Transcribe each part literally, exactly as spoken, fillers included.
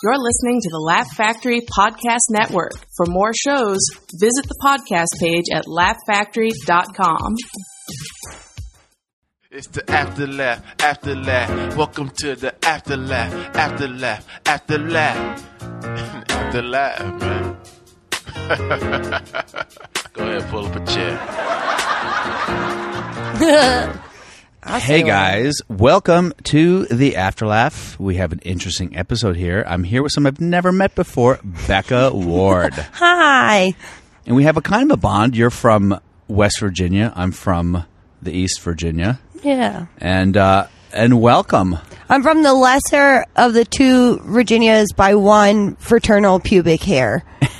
You're listening to the Laugh Factory Podcast Network. For more shows, visit the podcast page at laugh factory dot com. It's the after laugh, after laugh. Welcome to the after laugh, after laugh, after laugh, after laugh, man. Go ahead, pull up a chair. Hey guys, welcome to the Afterlaugh. We have an interesting episode here. I'm here with someone I've never met before, Becca Ward. Hi. And we have a kind of a bond. You're from West Virginia. I'm from the East Virginia. Yeah. And uh, and welcome. I'm from the lesser of the two Virginias by one fraternal pubic hair.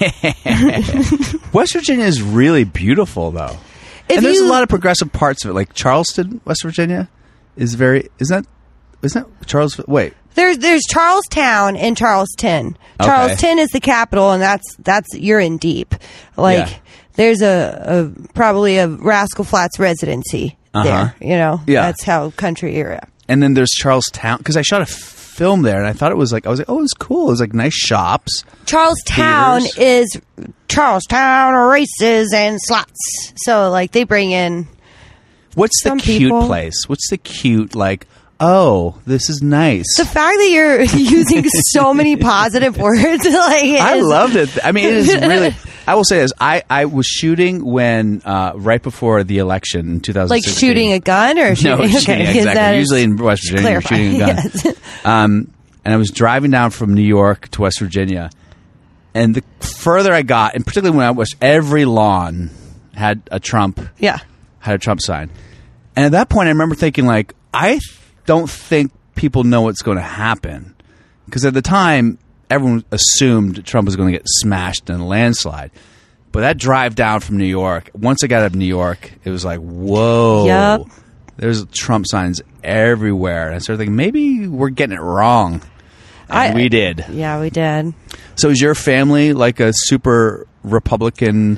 West Virginia is really beautiful, though. If and there's you, a lot of progressive parts of it, like Charleston, West Virginia, is very. Isn't that? Isn't that Charles? Wait. There's there's Charlestown and Charleston. Okay. Charleston is the capital, and that's that's you're in deep. Like Yeah. there's a, a probably a Rascal Flatts residency Uh-huh. there. You know, Yeah. that's how country area. And then there's Charlestown, because I shot a film there, and I thought it was like I was like, oh, it was cool. It was like nice shops. Charlestown Theaters. is Charlestown races and slots. So like they bring in. What's the Some cute people- place? What's the cute, like, oh, this is nice. The fact that you're using so many positive words, like it I is- loved it. I mean, it is really. I will say this: I, I was shooting when uh, right before the election in two thousand like sixteen. shooting a gun or No, shooting. shooting, okay, 'cause that exactly. is- Usually in West Virginia, you're clarify, shooting a gun. yes. Um, and I was driving down from New York to West Virginia, and the further I got, and particularly when I was, every lawn had a Trump, Yeah. had a Trump sign, and at that point, I remember thinking, like, I don't think people know what's going to happen, because at the time, everyone assumed Trump was going to get smashed in a landslide. But that drive down from New York, once I got up to New York, it was like, whoa. Yep. There's Trump signs everywhere. And I started thinking, maybe we're getting it wrong. And I- we did. Yeah, we did. So is your family like a super Republican?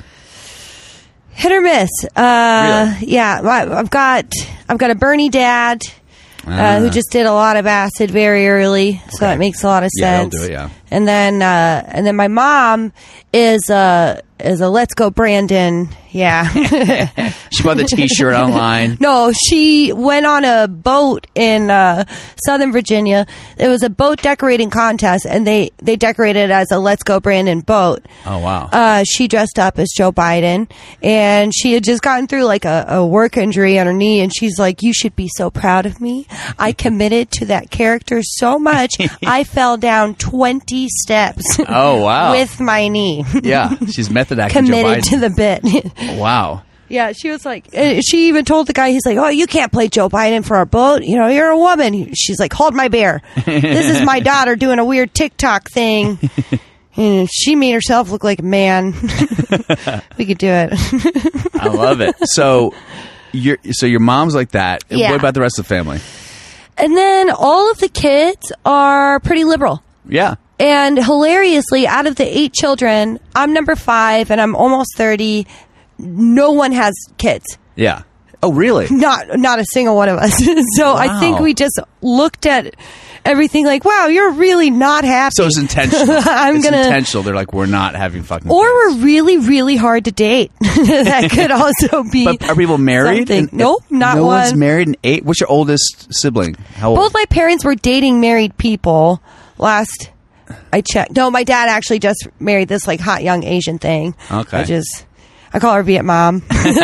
Hit or miss. Uh, Really? Yeah, I- I've got I've got a Bernie dad Ah. uh, who just did a lot of acid very early, so that makes a lot of Yeah, sense. they'll do it, yeah. And then uh, and then my mom is uh is a Let's Go Brandon. Yeah. She bought the T-shirt online. No, she went on a boat in uh, Southern Virginia. It was a boat decorating contest, and they, they decorated it as a Let's Go Brandon boat. Oh, wow. Uh, she dressed up as Joe Biden, and she had just gotten through like a, a work injury on her knee, and she's like, "You should be so proud of me. I committed to that character so much, I fell down twenty steps Oh, wow. with my knee." Yeah, she's method acting Joe Committed Biden. to the bit. Wow. Yeah, she was like, uh, she even told the guy, he's like, "Oh, you can't play Joe Biden for our boat. You know, you're a woman." She's like, "Hold my beer. This is my daughter doing a weird TikTok thing." And she made herself look like a man. We could do it. I love it. So, your so your mom's like that. And Yeah. What about the rest of the family? And then all of the kids are pretty liberal. Yeah. And hilariously, out of the eight children, I'm number five and I'm almost thirty. No one has kids. Yeah. Oh, really? Not not a single one of us. So I think Wow. we just looked at everything like, wow, you're really not happy. So it's intentional. I'm it's gonna- intentional. They're like, we're not having fucking or kids. we're really, really hard to date. That could also be. But are people married? something. And- Nope, not no one's one. married. And eight. What's your oldest sibling? How old? Both my parents were dating married people last I checked. No, my dad actually just married this like hot young Asian thing. Okay. I just I call her Viet Mom.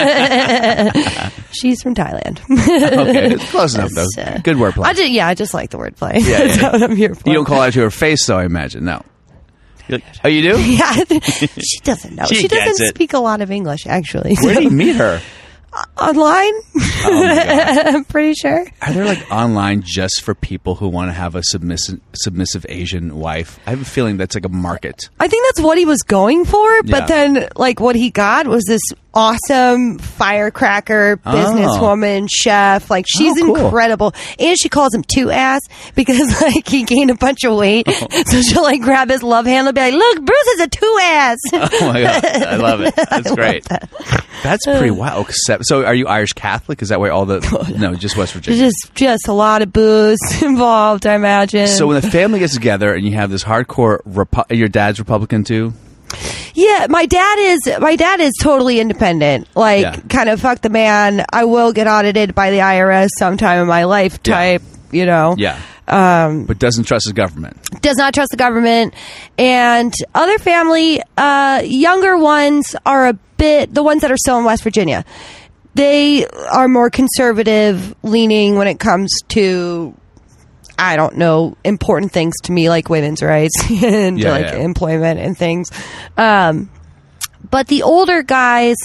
She's from Thailand. Okay, it's close enough though. That's, uh, Good wordplay. I just, yeah, I just like the wordplay. Yeah, That's yeah. what I'm here for. You don't call out to her face, though. I imagine. No. You're like, oh, you do? Yeah, she doesn't know. She She, gets doesn't it. speak a lot of English, actually. Where do you meet her? Online? Oh my God. I'm pretty sure. Are there like online just for people who want to have a submissive submissive Asian wife? I have a feeling that's like a market. I think that's what he was going for, but Yeah. then like what he got was this awesome firecracker Oh. businesswoman chef. Like she's Oh, cool. incredible, and she calls him two ass because like he gained a bunch of weight, Oh. so she'll like grab his love handle and be like, "Look, Bruce is a two ass." Oh my God. I love it. That's great. That's pretty wild. Except, so are you Irish Catholic? Is that why all the no, just West Virginia? Just just a lot of booze involved, I imagine. So when the family gets together and you have this hardcore, Repu- your dad's Republican too? Yeah, my dad is my dad is totally independent. Like, Yeah. kind of fuck the man. I will get audited by the I R S sometime in my life type, you know. Yeah. Um, But doesn't trust his government. does not trust the government. And other family, uh, younger ones are a bit, the ones that are still in West Virginia, they are more conservative leaning when it comes to, I don't know, important things to me like women's rights and Yeah, like yeah. employment and things. Um, but the older guys,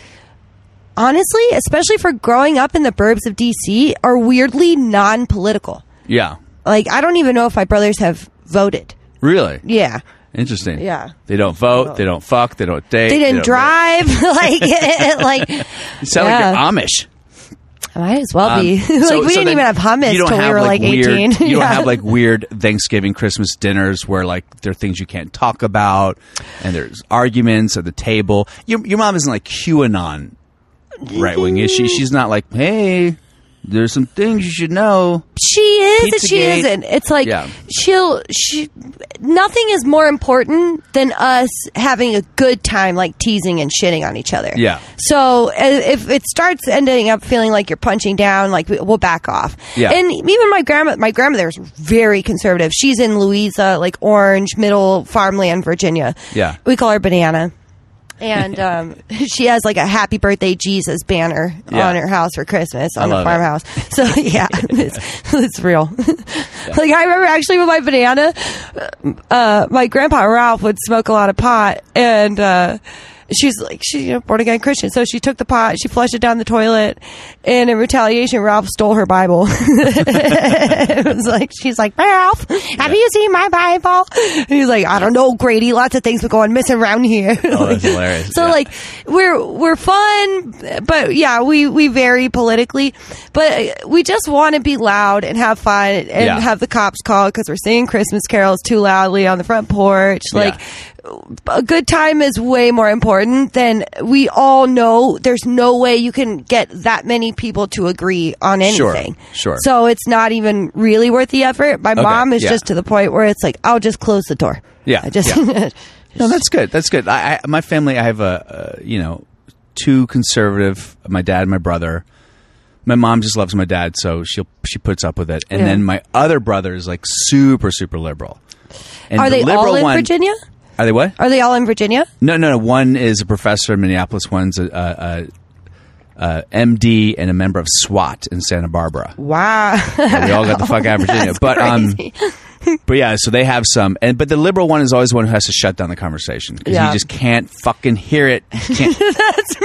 honestly, especially for growing up in the burbs of D C, are weirdly non-political. Yeah. Like, I don't even know if my brothers have voted. Really? Yeah. Interesting. Yeah. They don't vote. They don't fuck. They don't date. They didn't don't- drive. like, like, You sound Yeah. like you're Amish. I might as well be. Um, like, so- we so didn't then even have hummus you don't till we have, were like, weird, eighteen. You don't Yeah. have like weird Thanksgiving, Christmas dinners where like there are things you can't talk about and there's arguments at the table. Your your mom isn't like QAnon right wing, is she? She's not like, hey, there's some things you should know. She is and she Pizzagate. isn't. It's like Yeah. she'll she nothing is more important than us having a good time, like teasing and shitting on each other. Yeah. So uh, if it starts ending up feeling like you're punching down, like we- we'll back off. Yeah. And even my grandma, my grandmother is very conservative. She's in Louisa, like Orange, Middle Farmland, Virginia. Yeah. We call her Banana. And um, she has like a Happy Birthday Jesus banner Yeah. on her house for Christmas on I the love it. farmhouse. So yeah, it's, it's real. Like, I remember actually with my banana, uh, my grandpa Ralph would smoke a lot of pot, and uh, she's like, she's you know, born again Christian, so she took the pot, she flushed it down the toilet, and in retaliation, Ralph stole her Bible. It was like, she's like, Ralph, have you seen my Bible? And he's like, I don't know, Grady, lots of things were going missing around here. Oh, that's hilarious. So Yeah. like, we're we're fun, but yeah, we we vary politically, but we just want to be loud and have fun and Yeah. have the cops call because we're singing Christmas carols too loudly on the front porch. Like, a good time is way more important than we all know. There's no way you can get that many people to agree on Sure, anything. sure. So it's not even really worth the effort. My mom is yeah. just to the point where it's like, I'll just close the door. Yeah, I just. yeah. No, that's good. That's good. I, I my family, I have a, uh, you know, two conservative. My dad and my brother. My mom just loves my dad, so she'll she puts up with it. And Yeah. then my other brother is like super super liberal. And Are the they liberal all in one- Virginia? Are they what? Are they all in Virginia? No, no, no. One is a professor in Minneapolis. One's a, a, a, a M D and a member of SWAT in Santa Barbara. Wow. Yeah, we all got the fuck out of Virginia. That's But um, crazy. but yeah, so they have some. And but the liberal one is always the one who has to shut down the conversation because Yeah. he just can't fucking hear it. He can't. That's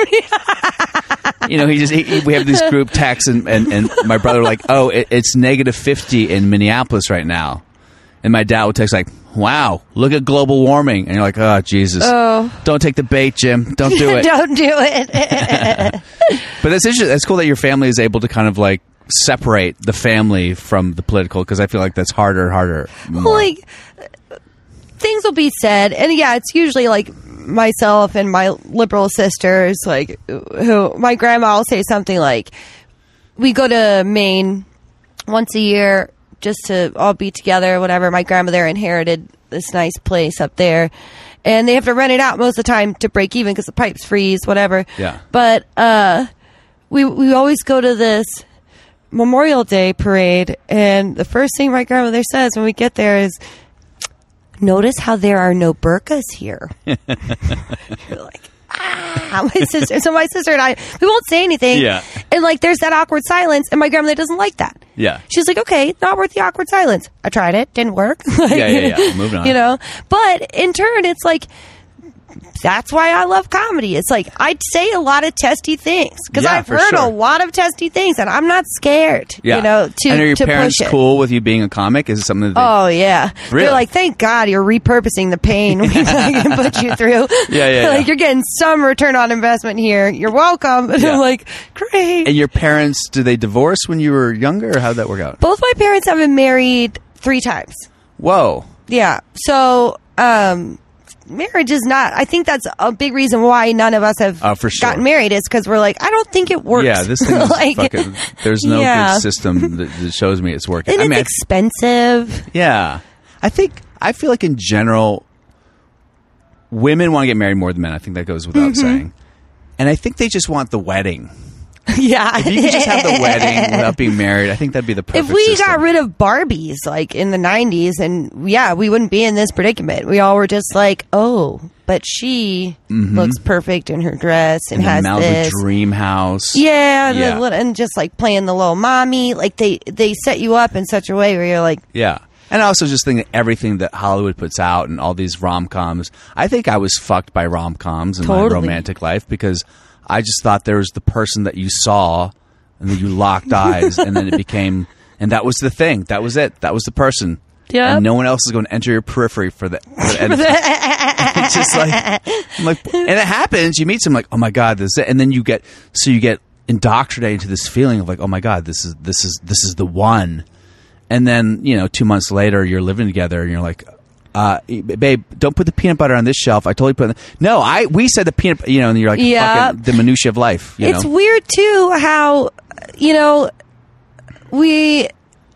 me. You know, he just he, he- we have these group texts, and, and, and my brother like, oh, it, it's negative fifty in Minneapolis right now, and my dad would text like, wow, look at global warming, and you're like, oh Jesus, Oh. don't take the bait, Jim, don't do it. Don't do it. But that's interesting. That's cool that your family is able to kind of like separate the family from the political because I feel like that's harder and harder. more. Like, things will be said, and yeah, it's usually like myself and my liberal sisters, like, who my grandma will say something like, we go to Maine once a year just to all be together, whatever. My grandmother inherited this nice place up there, and they have to rent it out most of the time to break even because the pipes freeze, whatever. Yeah. But uh, we we always go to this Memorial Day parade, and the first thing my grandmother says when we get there is, notice how there are no burqas here. You're like, ah, my sister. So my sister and I, we won't say anything. Yeah. And like, there's that awkward silence, and my grandmother doesn't like that. Yeah. She's like, okay, not worth the awkward silence. I tried it, didn't work. Like, Yeah, yeah, yeah. Moving on. You know, but in turn, it's like, that's why I love comedy. It's like, I say a lot of testy things because Yeah, I've for heard sure. a lot of testy things, and I'm not scared. Yeah. You know, to and are your to parents push it. cool with you being a comic? Is it something that they, Oh yeah, Really? they're like, thank God you're repurposing the pain we fucking put you through. Yeah, yeah, Like, yeah. you're getting some return on investment here. You're welcome. And Yeah. I'm like, great. And your parents, did they divorce when you were younger, or how'd that work out? Both my parents have been married three times. Whoa. Yeah. So, um, marriage is not. I think that's a big reason why none of us have Oh, for sure. gotten married is because we're like, I don't think it works. Yeah, this thing is Like, fucking. There's no yeah. good system that, that shows me it's working. And I it's mean, I- expensive. yeah, I think I feel like in general, women want to get married more than men. I think that goes without Mm-hmm. saying, and I think they just want the wedding. Yeah. If you could just have the wedding without being married, I think that'd be the perfect. If we system. got rid of Barbies like in the nineties, and yeah, we wouldn't be in this predicament. We all were just like, oh, but she looks perfect in her dress and, and has the Malibu this. Dream House, Yeah, the Yeah. little- and just like playing the little mommy, like they they set you up in such a way where you're like, yeah. And I also just think that everything that Hollywood puts out and all these rom-coms, I think I was fucked by rom-coms in my Totally. romantic life because I just thought there was the person that you saw and then you locked eyes and then it became, and that was the thing. That was it. That was the person. Yep. And no one else is going to enter your periphery for that. For the, and it's just like, I'm like, and it happens. You meet someone like, oh my God, this is it. And then you get, so you get indoctrinated into this feeling of like, oh my God, this is, this is, this is the one. And then, you know, two months later, you're living together, and you're like, uh, "Babe, don't put the peanut butter on this shelf." I totally put. It no, I we said the peanut, you know, and you're like, Yeah. fucking the minutiae of life. You it's know? weird too how you know we.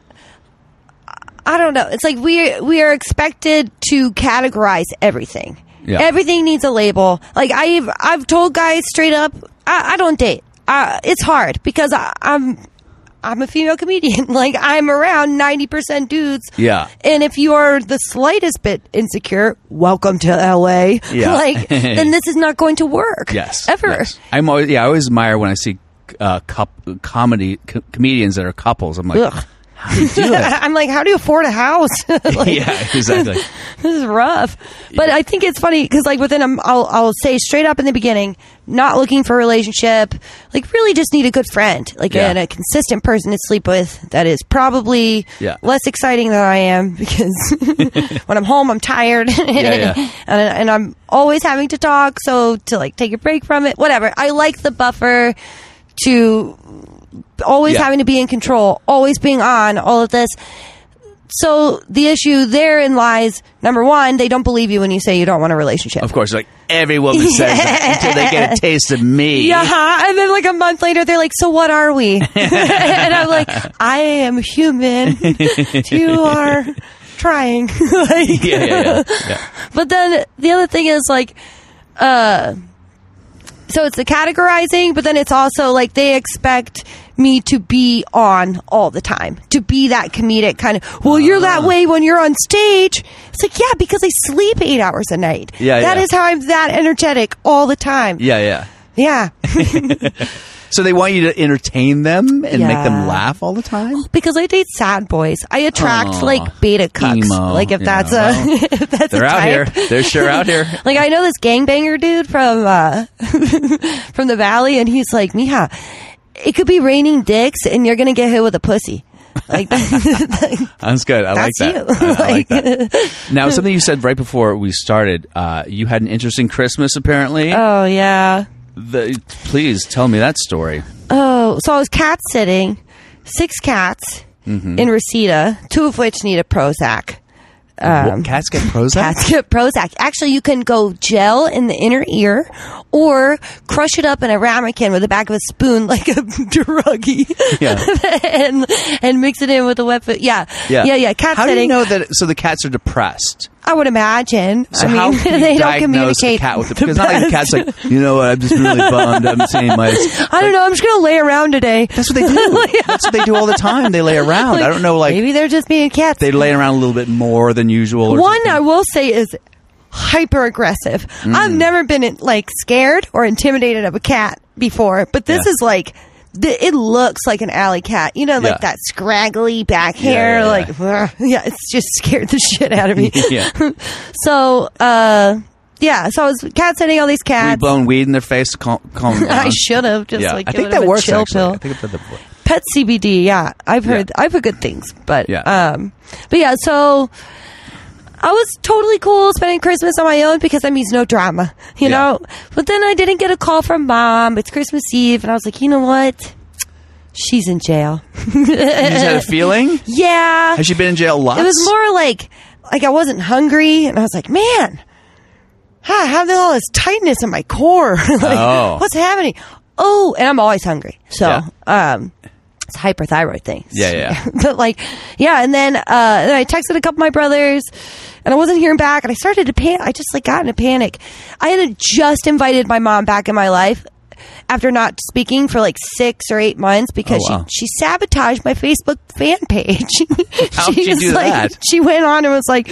I don't know. It's like we we are expected to categorize everything. Yeah. Everything needs a label. Like I've I've told guys straight up, I, I don't date. Uh, it's hard because I, I'm. I'm a female comedian. Like, I'm around ninety percent dudes. Yeah. And if you are the slightest bit insecure, welcome to L A. Yeah. Like, then this is not going to work. Yes, Ever. yes. I'm always yeah. I always admire when I see uh, coup- comedy co- comedians that are couples. I'm like, Ugh. how do you do it? I'm like, how do you afford a house? Like, Yeah, exactly. this is rough. But I think it's funny because, like, within a, I'll, I'll say straight up in the beginning, not looking for a relationship, like, really just need a good friend, like, Yeah. and a consistent person to sleep with that is probably Yeah. less exciting than I am because when I'm home, I'm tired. yeah. and, and I'm always having to talk. So to, like, take a break from it, whatever. I like the buffer to always Yeah. having to be in control, always being on, all of this. So the issue therein lies, number one, they don't believe you when you say you don't want a relationship. Of course, like every woman says that until they get a taste of me. Yeah, and then like a month later, they're like, "So what are we?" And I'm like, "I am human. You are trying." Like, yeah, yeah, yeah, yeah. But then the other thing is like, uh, so it's the categorizing, but then it's also like they expect me to be on all the time, to be that comedic kind of, well, you're that way when you're on stage. It's like, yeah, because I sleep eight hours a night. Yeah, That yeah. is how I'm that energetic all the time. Yeah, yeah. Yeah. So they want you to entertain them and make Yeah. them laugh all the time? Because I date sad boys. I attract Aw, like beta cucks. emo, Like if yeah, that's well, a if that's They're a out type. here. They're sure out here. Like I know this gangbanger dude from uh from the valley, and he's like, Mija, it could be raining dicks, and you're gonna get hit with a pussy. Like that. That's good. I like That's that. you. I, I like that. Now, something you said right before we started, uh, you had an interesting Christmas, apparently. Oh yeah. The, please tell me that story. Oh, so I was cat sitting, six cats Mm-hmm. in Reseda, two of which need a Prozac. What, cats get Prozac? Cats get Prozac. Actually, you can go gel in the inner ear or crush it up in a ramekin with the back of a spoon like a druggie. Yeah. and and mix it in with a wet foot. Yeah. Yeah, Yeah, yeah. Cat How do sitting. you know that? So the cats are depressed. I would imagine. So I mean, how can you they don't diagnose communicate. a cat with it? the Because not like the best. cat's like, you know what? I'm just really bummed. I'm seeing my. I don't know. I'm just gonna lay around today. That's what they do. That's what they do all the time. They lay around. I don't know. Like maybe they're just being cats. they lay around a little bit more than usual. Or One something. I will say is hyper aggressive. Mm. I've never been like scared or intimidated of a cat before, but this Yeah. is like th- it looks like an alley cat. You know, like Yeah. that scraggly back hair. yeah, yeah. Like ugh, yeah, it's just scared the shit out of me. Yeah. So uh, yeah, so I was cat sitting all these Were you cats. blowing weed in their face to calm, calm them down? I should have just Yeah, like I given think that them a works. chill Actually, pill. I think I've done that before. Pet C B D, yeah, I've heard Yeah. I've heard good things, but Yeah. um, but yeah, so I was totally cool spending Christmas on my own because that means no drama, you Yeah. know. But then I didn't get a call from mom. It's Christmas Eve, and I was like, you know what? She's in jail. You just had a feeling? Yeah, Has she been in jail lots? it was more like like I wasn't hungry, and I was like, man, ah, I have all this tightness in my core. like, Oh. what's happening? Oh, and I'm always hungry. So, Yeah. um, it's a hyperthyroid thing. Yeah, yeah. But like, yeah. And then, uh, then I texted a couple of my brothers and I wasn't hearing back and I started to panic. I just like got in a panic. I had just invited my mom back in my life after not speaking for like six or eight months because Oh, wow. she, she sabotaged my Facebook fan page. How'd she you was do like, that? She went on and was like,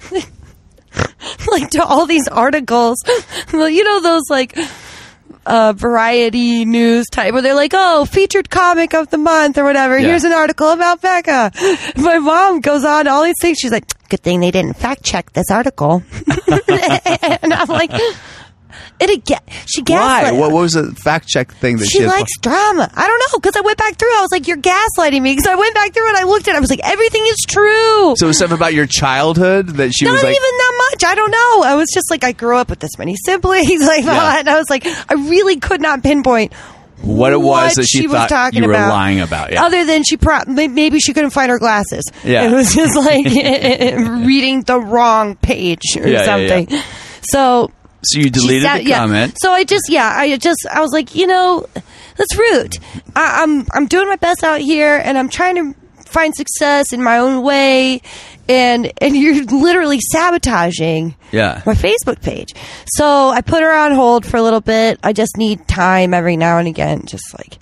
like to all these articles, well, you know, those like, uh, variety news type where they're like, oh, featured comic of the month or whatever. Yeah. Here's an article about Becca. My mom goes on all these things. She's like, good thing they didn't fact check this article. And I'm like, it again. She Why? gaslit. What, what was the fact check thing that she, She had- likes drama. I don't know, because I went back through. I was like, you're gaslighting me. Because I went back through and I looked at it. I was like, everything is true. So it was something about your childhood that she Not was like. even that much. I don't know. I was just like, I grew up with this many siblings. Like, Yeah. and I was like, I really could not pinpoint What it was that she was thought talking you were about. lying about, yeah. Other than she pro- may- maybe she couldn't find her glasses. Yeah. It was just like reading the wrong page or Yeah, yeah, something. yeah. So So you she deleted sat- the yeah. comment. So I just, yeah, I just, I was like, you know, that's rude. I, I'm, I'm doing my best out here, and I'm trying to find success in my own way, and and you're literally sabotaging Yeah. my Facebook page. So I put her on hold for a little bit. I just need time every now and again, just like,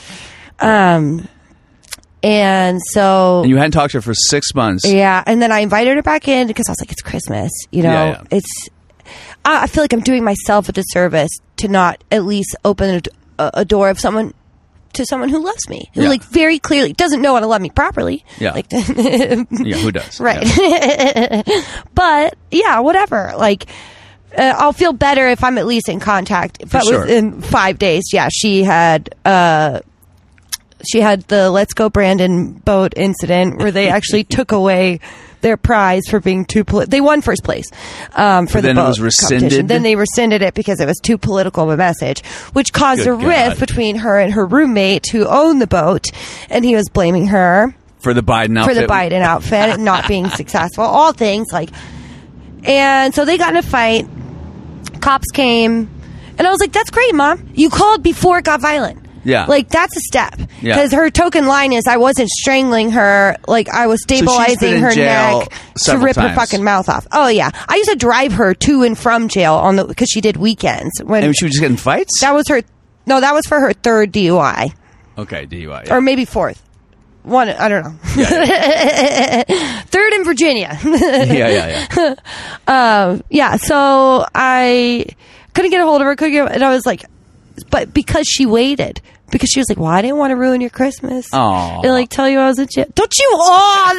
um, and so And you hadn't talked to her for six months. yeah, and then I invited her back in because I was like, it's Christmas, you know, Yeah, yeah. it's. I I feel like I'm doing myself a disservice to not at least open a, a door of someone to someone who loves me, who Yeah. like very clearly doesn't know how to love me properly. Yeah. Like, Yeah, who does? right. Yeah. But yeah, whatever. Like, uh, I'll feel better if I'm at least in contact. But sure. within five days, yeah, she had. Uh, she had the Let's Go Brandon boat incident where they actually took away their prize for being too political. They won first place um, for But the then it boat was rescinded? competition. Then they rescinded it because it was too political of a message, which caused Good a rift God. between her and her roommate who owned the boat, and he was blaming her For the Biden for outfit. the Biden outfit and not being successful. All things like, and so they got in a fight. Cops came, and I was like, "That's great, Mom. You called before it got violent." Yeah. Like, that's a step. Yeah. Because her token line is, I wasn't strangling her. Like, I was she's been stabilizing in her jail neck to several rip her times. fucking mouth off. Oh, yeah. I used to drive her to and from jail on the because she did weekends. When And she was just getting fights? that was her. No, that was for her third D U I. Okay, D U I. Yeah. Or maybe fourth. One, I don't know. Yeah, Third in Virginia. yeah, yeah. yeah. um, yeah, so I couldn't get a hold of her, couldn't get, and I was like, but because she waited, because she was like, well, I didn't want to ruin your Christmas. Aw. And like tell you I was a jail. Don't you, oh,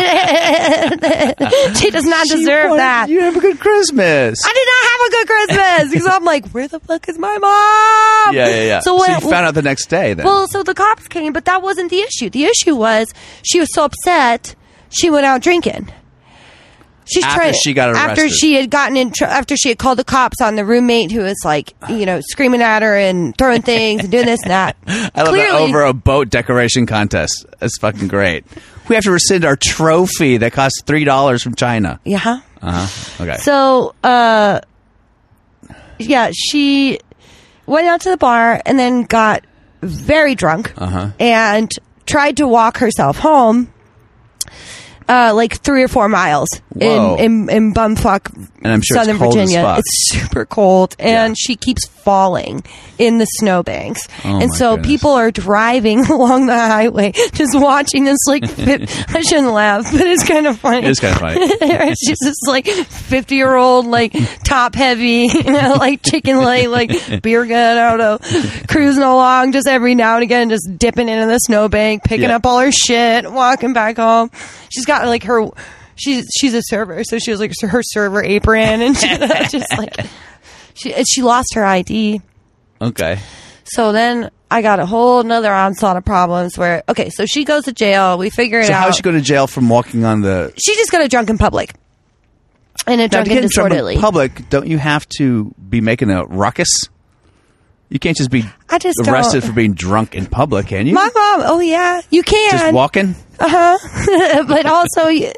that. She does not She deserve wanted that. You have a good Christmas. I did not have a good Christmas because I'm like, where the fuck is my mom? yeah, yeah, yeah. So, So, what, you found out the next day then. Well, so the cops came, but that wasn't the issue. The issue was she was so upset she went out drinking. She's After trying she got after arrested. she had gotten in tr- after she had called the cops on the roommate who was like, you know, screaming at her and throwing things and doing this and that. I love Clearly, that over a boat decoration contest. That's fucking great. We have to rescind our trophy that cost three dollars from China. yeah. Uh huh. Okay. So, uh, yeah, she went out to the bar and then got very drunk Uh-huh. and tried to walk herself home. Uh, like three or four miles Whoa. in, in in bumfuck And I'm sure it's Southern cold as Virginia. fuck. It's super cold, and Yeah. she keeps falling in the snowbanks. Oh, and my so goodness. people are driving along the highway, just watching this. Like, fit, I shouldn't laugh, but it's kind of funny. It is kind of funny. It's just this like fifty year old, like top heavy, you know, like chicken leg, like beer gut, I don't know, cruising along just every now and again, just dipping into the snowbank, picking Yeah. up all her shit, walking back home. She's got like her, she's she's a server, so she has like her server apron, and she, just like she and she lost her I D. Okay. So then I got a whole nother onslaught of problems where, okay, so she goes to jail. We figure it So out. how did she go to jail from walking on the? She just got a drunk in public. And a Now, to drunk get and in trouble disorderly. in public, don't you have to be making a ruckus? You can't just be I just arrested don't- for being drunk in public, can you? My mom, oh yeah, you can. Just walking? Uh-huh. But also, you-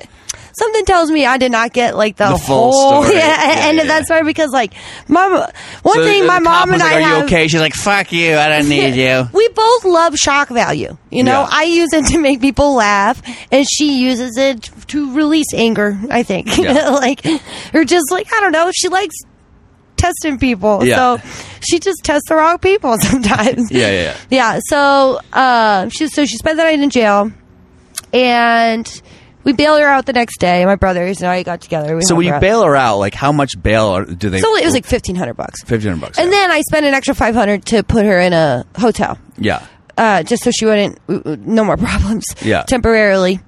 something tells me I did not get like the, The full whole story. yeah, Yeah, end yeah, of that yeah. story because like mom, one So thing the my cop mom was and like, I are have, you okay? She's like, fuck you. I don't need you. we both love shock value. You know, Yeah. I use it to make people laugh, and she uses it to release anger. I think, Yeah. like, or just like I don't know. She likes testing people, Yeah. so she just tests the wrong people sometimes. Yeah, yeah, yeah. Yeah. So, uh, she so she spent the night in jail, and we bailed her out the next day. My brothers and I got together. We So helped when her you out. bail her out, like how much bail are- do they? so it was like fifteen hundred bucks. fifteen hundred bucks. And yeah. then I spent an extra five hundred to put her in a hotel. yeah. Uh, just so she wouldn't, no more problems. Yeah. Temporarily.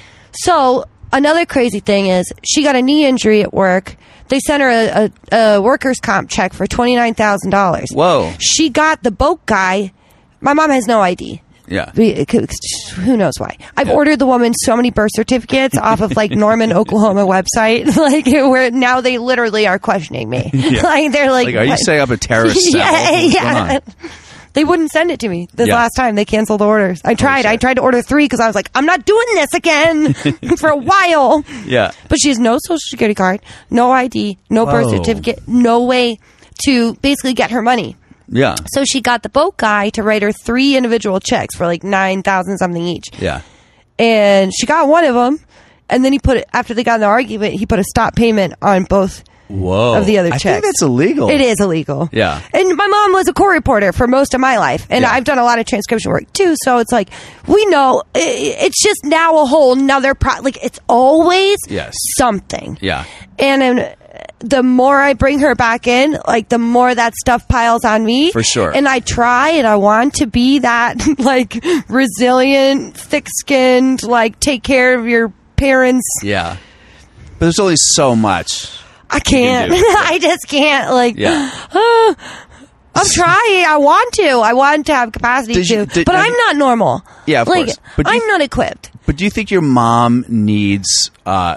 So another crazy thing is she got a knee injury at work. They sent her a, a, a workers' comp check for twenty-nine thousand dollars. Whoa. She got the boat guy. My mom has no I D. Yeah. We- Who knows why? I've Yeah. ordered the woman so many birth certificates off of like Norman, Oklahoma website, like where now they literally are questioning me. Yeah. Like they're like, Like, are you what? setting up a terrorist cell? Yeah, What's yeah. going on? They wouldn't send it to me this Yeah. last time. They canceled the orders. I tried. shit. I tried to order three because I was like, I'm not doing this again for a while. Yeah. But she has no social security card, no I D, no birth Whoa. certificate, no way to basically get her money. Yeah. So she got the boat guy to write her three individual checks for like nine thousand something each, Yeah. and she got one of them. And then he put it after they got in the argument. He put a stop payment on both Whoa. of the other I checks. think that's illegal. It is illegal. Yeah. And my mom was a court reporter for most of my life, and Yeah. I've done a lot of transcription work too. So it's like we know i- it's just now a whole nother pro. Like it's always Yes. something. Yeah. And um, the more I bring her back in, like the more that stuff piles on me. For sure. And I try and I want to be that like resilient, thick-skinned, like take care of your parents. Yeah. But there's only so much. I can't. do. I just can't. Like, Yeah. uh, I'm trying. I want to. I want to have capacity Did you- to. did- but have I'm you- not normal. Yeah, of like, course. But do I'm you- not equipped. But do you think your mom needs uh,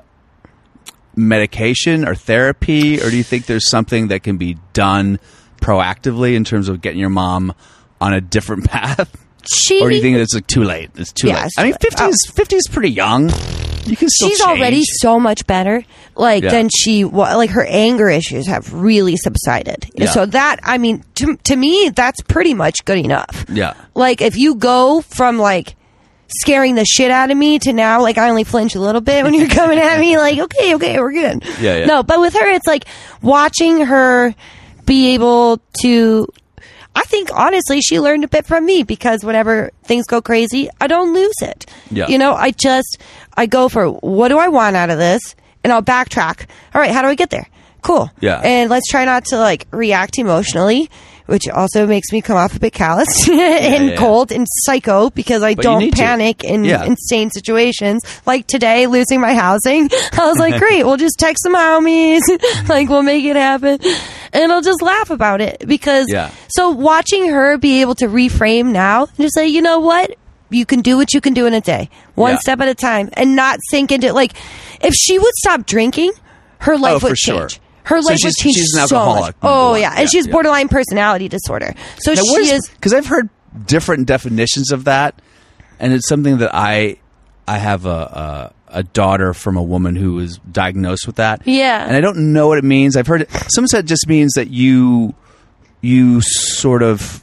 medication or therapy, or do you think there's something that can be done proactively in terms of getting your mom on a different path? She. Or do you think it's like too late? It's too Yeah, late. it's I too mean, late. fifty is fifty is pretty young. You can still She's change. already so much better, like Yeah. than she wa- like her anger issues have really subsided. Yeah. So that I mean, to, to me, that's pretty much good enough. Yeah. Like if you go from like scaring the shit out of me to now, like I only flinch a little bit when you're coming at me. Like okay, okay, we're good. Yeah, yeah. No, but with her, it's like watching her be able to. I think honestly, she learned a bit from me because whenever things go crazy, I don't lose it. Yeah. You know, I just I go for what do I want out of this, and I'll backtrack. All right, how do I get there? Cool. Yeah. And let's try not to like react emotionally, which also makes me come off a bit callous and yeah, yeah. cold and psycho because I But you don't need to. panic in Yeah. insane situations. Like today, losing my housing, I was like, great, we'll just text some homies, like we'll make it happen, and I'll just laugh about it because. Yeah. So watching her be able to reframe now and just say, you know what? You can do what you can do in a day, one Yeah. step at a time, and not sink into like. If she would stop drinking, her life Oh, for would sure. change. Her So life she's- would change she's an so alcoholic, much. number Oh one. yeah, and Yeah, she has yeah. borderline personality disorder. So Now, she is. because I've heard different definitions of that, and it's something that I I have a, a a daughter from a woman who was diagnosed with that. Yeah. and I don't know what it means. I've heard it, some said it just means that you you sort of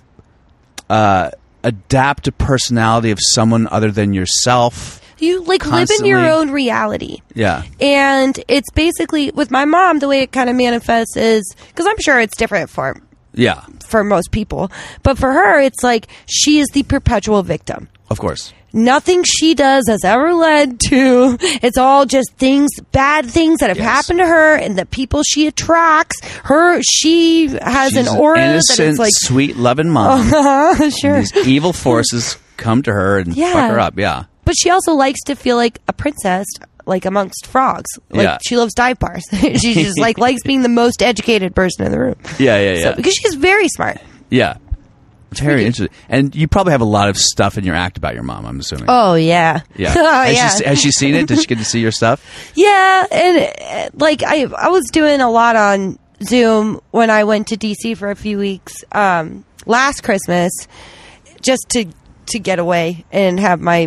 uh, adapt a personality of someone other than yourself. You like live in your Constantly. own reality. Yeah, And it's basically with my mom, the way it kind of manifests is because I'm sure it's different for yeah, for most people, but for her, it's like she is the perpetual victim. of course. Nothing she does has ever led to. It's all just things, bad things that have Yes. happened to her, and the people she attracts. Her, she has She's an aura that innocent, is like, sweet, loving mom. uh, sure. These evil forces come to her and Yeah. fuck her up. Yeah. But she also likes to feel like a princess, like amongst frogs. Like Yeah. she loves dive bars. She just like likes being the most educated person in the room. Yeah, yeah, yeah. So, because she's very smart. Yeah. Very interesting. And you probably have a lot of stuff in your act about your mom, I'm assuming. Oh yeah. yeah. oh has, yeah. she, has she seen it? Did she get to see your stuff? Yeah, and uh, like I, I was doing a lot on Zoom when I went to D C for a few weeks um, last Christmas, just to to get away and have my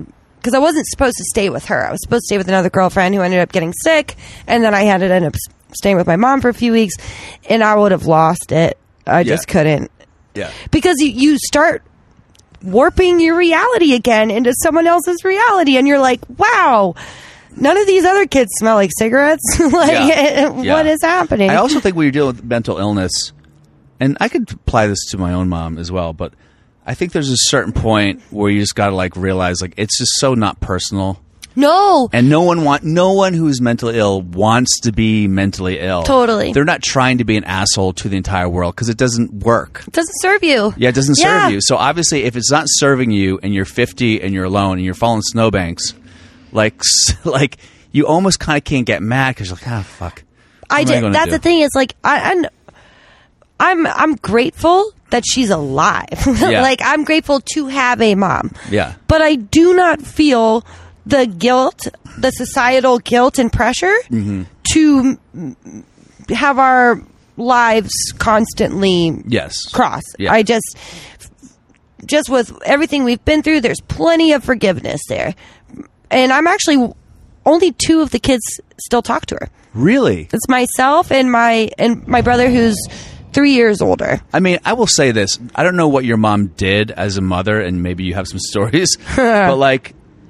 because I wasn't supposed to stay with her. I was supposed to stay with another girlfriend who ended up getting sick, and then I had to end up staying with my mom for a few weeks, and I would have lost it. I Yeah. just couldn't. Yeah. Because you, you start warping your reality again into someone else's reality, and you're like, wow, none of these other kids smell like cigarettes. Like, Yeah. what Yeah. is happening? I also think when you're dealing with mental illness, and I could apply this to my own mom as well, but I think there's a certain point where you just got to like realize like it's just so not personal. no. And no one want no one who's mentally ill wants to be mentally ill. Totally. They're not trying to be an asshole to the entire world because it doesn't work. It doesn't serve you. Yeah, it doesn't Yeah. serve you. So obviously, if it's not serving you, and you're fifty and you're alone and you're falling snowbanks, like like you almost kind of can't get mad because you're like, ah, fuck. I What am I did. gonna That's do? the thing. Is like I, I'm, I'm, I'm grateful that she's alive. Yeah. Like I'm grateful to have a mom. Yeah. But I do not feel the guilt, the societal guilt and pressure Mm-hmm. to mm, have our lives constantly Yes. cross. Yeah. I just, just with everything we've been through, there's plenty of forgiveness there. And I'm actually only two of the kids still talk to her. Really? It's myself and my and my brother who's three years older. I mean, I will say this. I don't know what your mom did as a mother, and maybe you have some stories, but like,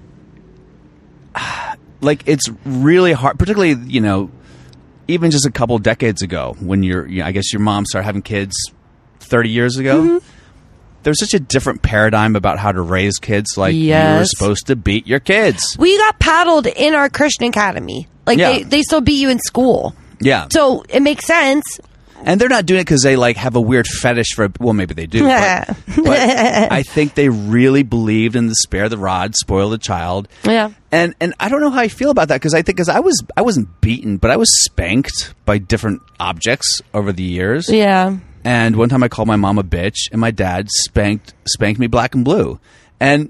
like it's really hard, particularly, you know, even just a couple decades ago when you're, you know, I guess your mom started having kids thirty years ago. Mm-hmm. There's such a different paradigm about how to raise kids. Like, you're Yes. supposed to beat your kids. We got paddled in our Christian academy. Like Yeah. they, they still beat you in school. Yeah. So it makes sense. And they're not doing it because they like have a weird fetish for. Well, maybe they do. But, but I think they really believed in the spare the rod, spoil the child. Yeah. And and I don't know how I feel about that because I think because I was I wasn't beaten, but I was spanked by different objects over the years. Yeah. And one time I called my mom a bitch, and my dad spanked spanked me black and blue. And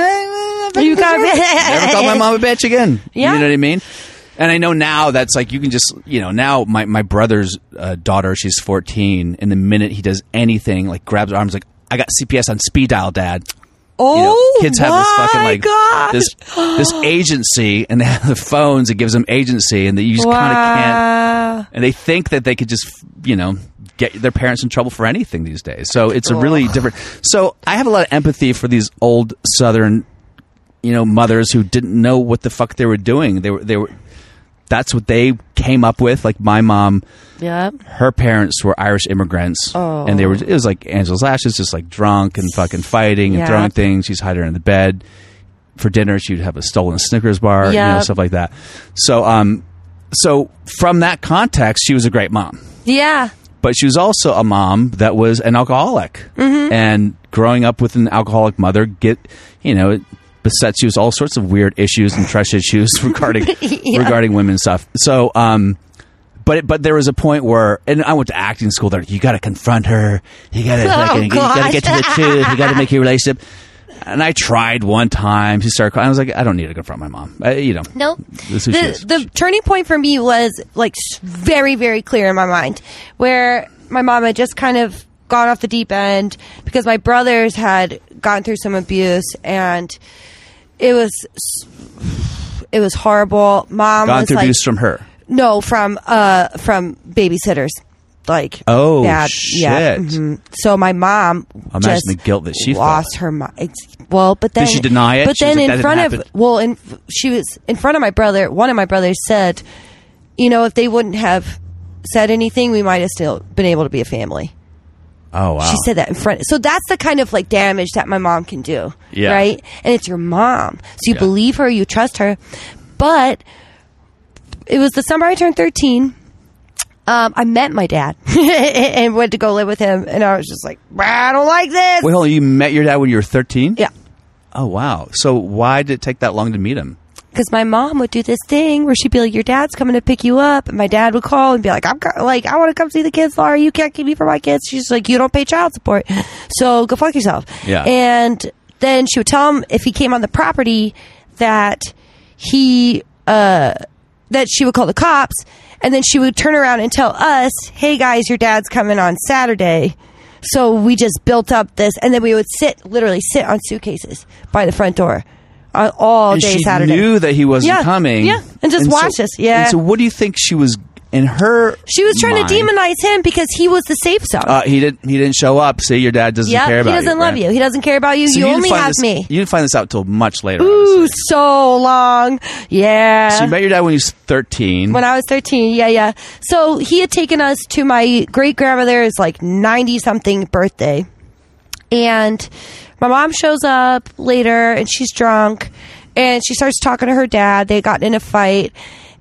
eh, You got never called my mom a bitch again. Yeah. You know what I mean? And I know now that's like you can just, you know, now my, my brother's uh, daughter, she's fourteen, and the minute he does anything, like grabs her arms, like, I got C P S on speed dial, Dad. Oh, You know, kids have this fucking my like gosh. this this agency, and they have the phones. It gives them agency, and that you just kind of can't. Wow. And they think that they could just, you know, get their parents in trouble for anything these days. So it's a really different. So I have a lot of empathy for these old Southern, you know, mothers who didn't know what the fuck they were doing. They were they were. That's what they came up with. Like my mom, Yeah. her parents were Irish immigrants, Oh. and they were. It was like Angela's Ashes, just like drunk and fucking fighting and Yeah. throwing things. She's hiding in the bed for dinner. She'd have a stolen Snickers bar, you know, Yeah. stuff like that. So, um, so from that context, she was a great mom. Yeah. But she was also a mom that was an alcoholic, Mm-hmm. and growing up with an alcoholic mother, get you know. It, besets you with all sorts of weird issues and trust issues regarding Yeah. regarding women stuff. So, um, but it, but there was a point where, and I went to acting school. There, you got to confront her. You got to Oh, like, you got to gosh. get to the truth. You got to make your relationship. And I tried one time. She started crying. I was like, I don't need to confront my mom. I, you know, No. This is who she The, is. the turning point for me was like s- very, very clear in my mind, where my mom had just kind of gone off the deep end because my brothers had gone through some abuse, and it was it was horrible. Mom gone was through like, abuse from her. no, from uh from babysitters. Like Oh, bad, yeah. shit. mhm. So my mom Imagine just the guilt that she lost felt. her mind. Well, but then she deny it? But She was then like, "That in didn't front happen." of well, in she was in front of my brother. One of my brothers said, "You know, if they wouldn't have said anything, we might have still been able to be a family." Oh wow. She said that in front. So that's the kind of like damage that my mom can do. Yeah. Right. And it's your mom. So you Yeah. believe her, you trust her. But it was the summer I turned thirteen. Um, I met my dad and went to go live with him. And I was just like, I don't like this. Wait, hold on. You met your dad when you were thirteen? Yeah. Oh wow. So why did it take that long to meet him? Because my mom would do this thing where she'd be like, your dad's coming to pick you up. And my dad would call and be like, I'm co- like, I want to come see the kids, Laura. You can't keep me for my kids. She's like, you don't pay child support. So go fuck yourself. Yeah. And then she would tell him if he came on the property that he, uh, that she would call the cops. And then she would turn around and tell us, hey guys, your dad's coming on Saturday. So we just built up this. And then we would sit, literally sit on suitcases by the front door. uh, all and day she Saturday. knew that he wasn't Yeah, coming. yeah, and just watched so, us, yeah. And so what do you think she was in her She was trying mind, to demonize him because he was the safe zone. Uh, he didn't. He didn't show up. See, your dad doesn't Yep, care about you. he doesn't love right? you. He doesn't care about you. So you didn't only find have this- me. You didn't find this out till much later. Ooh, obviously. so long. Yeah. So you met your dad when he was thirteen. When I was thirteen, yeah, yeah. So he had taken us to my great grandmother's like ninety something birthday. And my mom shows up later and she's drunk and she starts talking to her dad. They got in a fight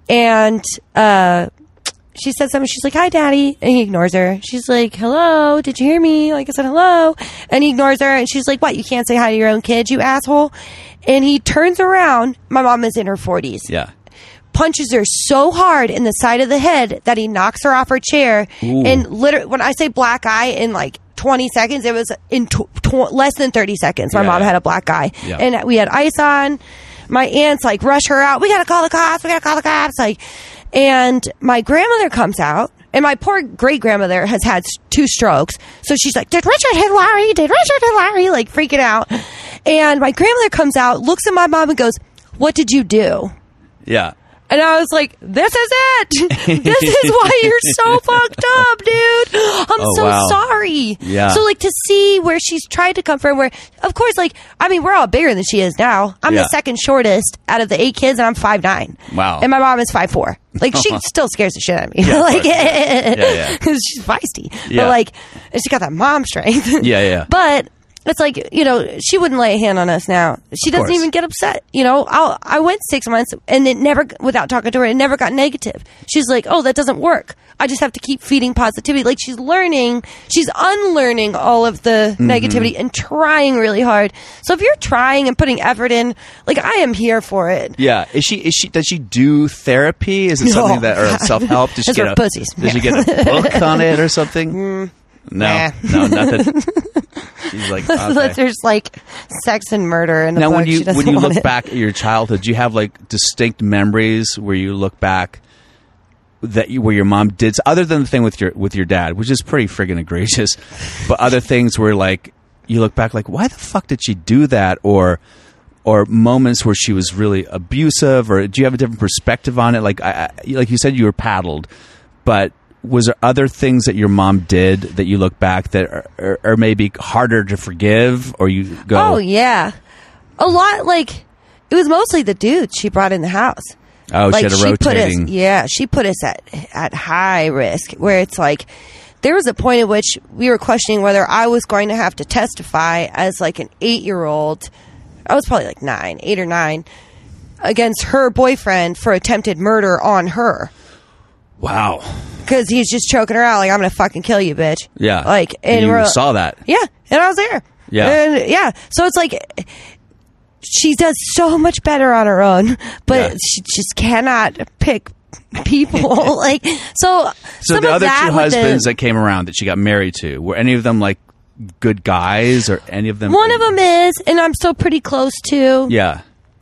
and uh, she said something. She's like, "Hi, Daddy." And he ignores her. She's like, "Hello, did you hear me?" Like I said, "Hello." And he ignores her and she's like, "What? You can't say hi to your own kid, you asshole?" And he turns around. My mom is in her forties. Yeah. Punches her so hard in the side of the head that he knocks her off her chair. Ooh. And literally, when I say black eye, in like twenty seconds, it was in tw- tw- less than thirty seconds. My Yeah, mom yeah. had a black eye. Yeah. And we had ice on. My aunts like rush her out. We got to call the cops. We got to call the cops. Like, and my grandmother comes out. And my poor great grandmother has had s- two strokes. So she's like, "Did Richard hit Larry? Did Richard hit Larry?" Like freaking out. And my grandmother comes out, looks at my mom and goes, "What did you do?" Yeah. And I was like, "This is it. This is why you're so fucked up, dude. I'm Oh, so wow. sorry." Yeah. So like to see where she's tried to come from, where of course, like I mean, we're all bigger than she is now. I'm Yeah. the second shortest out of the eight kids, and I'm five nine. Wow. And my mom is five four. Like she still scares the shit out of me. Yeah, of like course. Yeah, yeah. because she's feisty. Yeah. But like she's got that mom strength. Yeah, yeah. But it's like, you know, she wouldn't lay a hand on us now. She doesn't course. even get upset. You know, I'll, I went six months and it never, without talking to her, it never got negative. She's like, "Oh, that doesn't work. I just have to keep feeding positivity." Like she's learning, she's unlearning all of the Mm-hmm. negativity and trying really hard. So if you're trying and putting effort in, like I am here for it. Yeah. Is she? Is she? Does she do therapy? Is it No. something that or self help? Does she That's get for a? pussies. Does she Yeah. get a book on it or something? No, nah. no, nothing. She's like, okay. There's like sex and murder in the Now, book. when She you doesn't when you want look it. back at your childhood, do you have like distinct memories where you look back that you, where your mom did, other than the thing with your with your dad, which is pretty friggin' egregious, but other things where like you look back like, why the fuck did she do that, or or moments where she was really abusive, or do you have a different perspective on it? Like I, I like you said, you were paddled, but was there other things that your mom did that you look back that are, are, are maybe harder to forgive, or you go, Oh yeah, a lot. Like it was mostly the dudes she brought in the house. oh, Like she had a put us, rotating. yeah, she put us at at high risk. Where it's like there was a point at which we were questioning whether I was going to have to testify as like an eight year old. I was probably like nine, eight or nine, against her boyfriend for attempted murder on her. Wow. Because he's just choking her out like, "I'm gonna fucking kill you, bitch." Yeah. Like, and, And you we're, saw that. Yeah, and I was there. Yeah. and, yeah. So it's like she does so much better on her own, but Yeah. she just cannot pick people. like so. So some the of other that two with the- husbands that came around that she got married to, were any of them like good guys, or any of them? one of them is, and I'm still pretty close to. Yeah.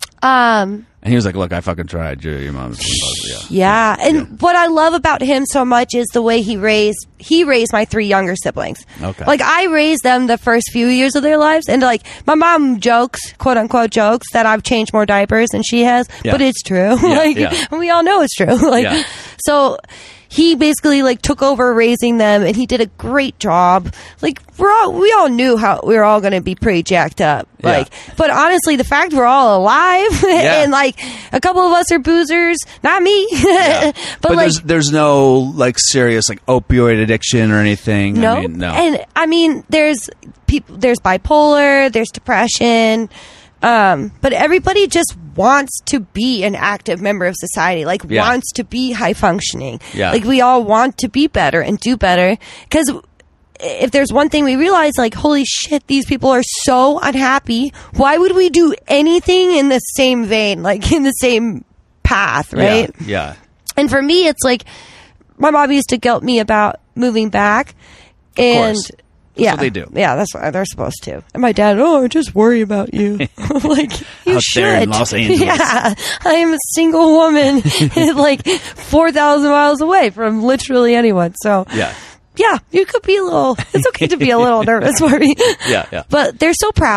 Um. And he was like, "Look, I fucking tried. Your, your mom's yeah." Yeah, and what I love about him so much is the way he raised he raised my three younger siblings. Okay. Like I raised them the first few years of their lives, and like my mom jokes, quote unquote jokes, that I've changed more diapers than she has, Yeah. but it's true. like yeah. we all know it's true. like Yeah. so he basically like took over raising them, and he did a great job. Like we're all we all knew how we were all going to be pretty jacked up. Yeah. Like, but honestly, the fact we're all alive Yeah. and like a couple of us are boozers, not me. Yeah. but, But, like there's there's no like serious like opioid addiction or anything. no, I mean, no. and I mean there's people, there's bipolar, there's depression. Um, but everybody just wants to be an active member of society, like Yeah. wants to be high functioning. Yeah. Like we all want to be better and do better. Because if there's one thing we realize, like, holy shit, these people are so unhappy. Why would we do anything in the same vein, like in the same path, right? Yeah. yeah. And for me, it's like my mom used to guilt me about moving back, and course. yeah, what they do. Yeah, that's what they're supposed to. And my dad, "Oh, I just worry about you." like you Out should. there in Los Angeles. Yeah, I am a single woman, like four thousand miles away from literally anyone. So Yeah. yeah, you could be a little. It's okay to be a little nervous for me. Yeah, yeah. But they're so proud,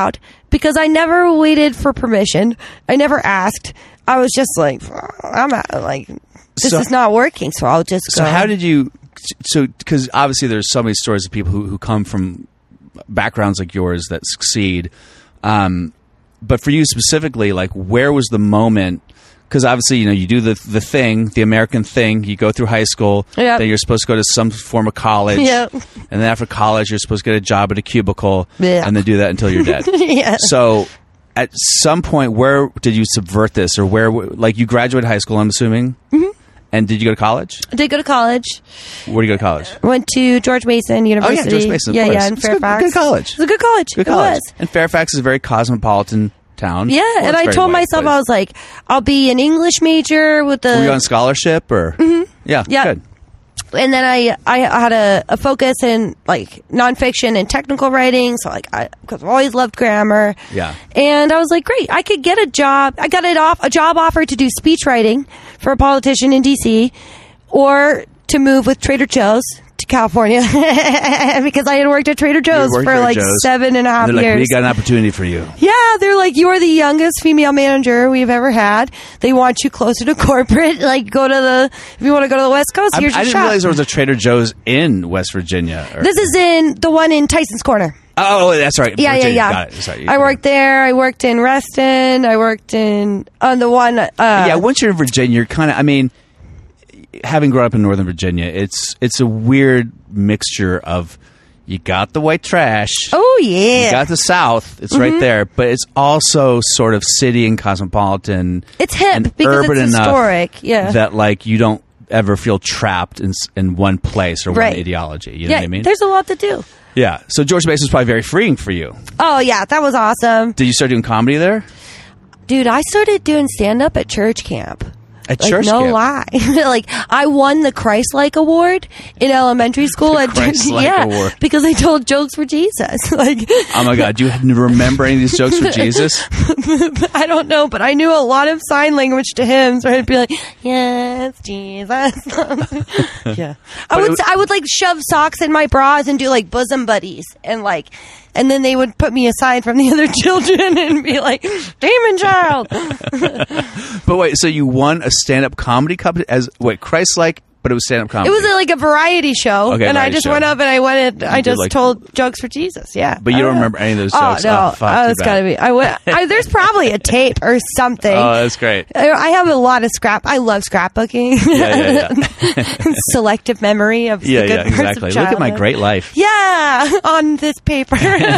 because I never waited for permission. I never asked. I was just like, I'm at, like, this So- is not working, so I'll just So go. how did you? So because obviously there's so many stories of people who, who come from backgrounds like yours that succeed. Um, but for you specifically, like, where was the moment? Because obviously, you know, you do the the thing, the American thing. You go through high school, Yep. then you're supposed to go to some form of college, Yep. and then after college, you're supposed to get a job at a cubicle, Yeah. and then do that until you're dead. Yeah. So, at some point, where did you subvert this, or where, like, you graduated high school? I'm assuming, mm-hmm. and did you go to college? I did go to college. Where did you go to college? Went to George Mason University. Oh yeah, George Mason. Of yeah, course. yeah, in It's a good- Fairfax. Good, college. It was a good college. Good It college. was. And Fairfax is a very cosmopolitan town. Yeah, Well, and it's I very told white, myself, but- I was like, I'll be an English major with the. Were you on scholarship or? Mm-hmm. Yeah. Yeah. Good. And then I I had a, a focus in like nonfiction and technical writing. So like I because I've always loved grammar. Yeah. And I was like, great, I could get a job. I got it off a job offer to do speech writing for a politician in D C, or to move with Trader Joe's to California because I had worked at Trader Joe's worked for at Trader like Joe's. seven and a half They're like, years. we got an opportunity for you. Yeah, they're like, you are the youngest female manager we've ever had. They want you closer to corporate. Like, go to the, if you want to go to the West Coast, I, here's I your didn't shot. realize there was a Trader Joe's in West Virginia. Or- This is in the one in Tyson's Corner. oh, that's right. Yeah, Virginia. yeah, yeah. Got it. Sorry. I worked there. I worked in Reston. I worked in, on the one, uh, Yeah, once you're in Virginia, you're kind of. I mean, having grown up in Northern Virginia, it's it's a weird mixture of you got the white trash. oh, You yeah. got the South. It's right there, but it's also sort of city and cosmopolitan. It's hip and because urban it's enough historic. Yeah. that like you don't ever feel trapped in s- in one place or Right. one ideology. You know yeah, what I mean? there's a lot to do. Yeah. So George Mason was probably very freeing for you. Oh, yeah, that was awesome. Did you start doing comedy there? Dude, I started doing stand-up at church camp. At Like, church no camp? lie. Like, I won the Christ-like award in elementary school. The at Christ-like yeah, award. because I told jokes for Jesus. Like, Oh my God! Do you remember any of these jokes for Jesus? I don't know, but I knew a lot of sign language to him, so I'd be like, "Yes, Jesus." Yeah, I But would. it was- I would like shove socks in my bras and do like bosom buddies, and like, and then they would put me aside from the other children and be like, "Demon child." But wait, so you won a stand-up comedy competition as wait Christ-like, but it was stand-up comedy. It was a, like a variety show, Okay, and I variety just show. went up and I went. And I did, just like- told jokes for Jesus. Yeah, But you I don't know. remember any of those Oh jokes? no, Oh, fuck, oh, too it's bad. gotta be. I went. I, there's probably a tape or something. Oh, that's great. I I have a lot of scrap. I love scrapbooking. Yeah, yeah, yeah. Selective memory of Yeah, the good yeah, parts exactly. of Look at my childhood. great life. Yeah, on this paper.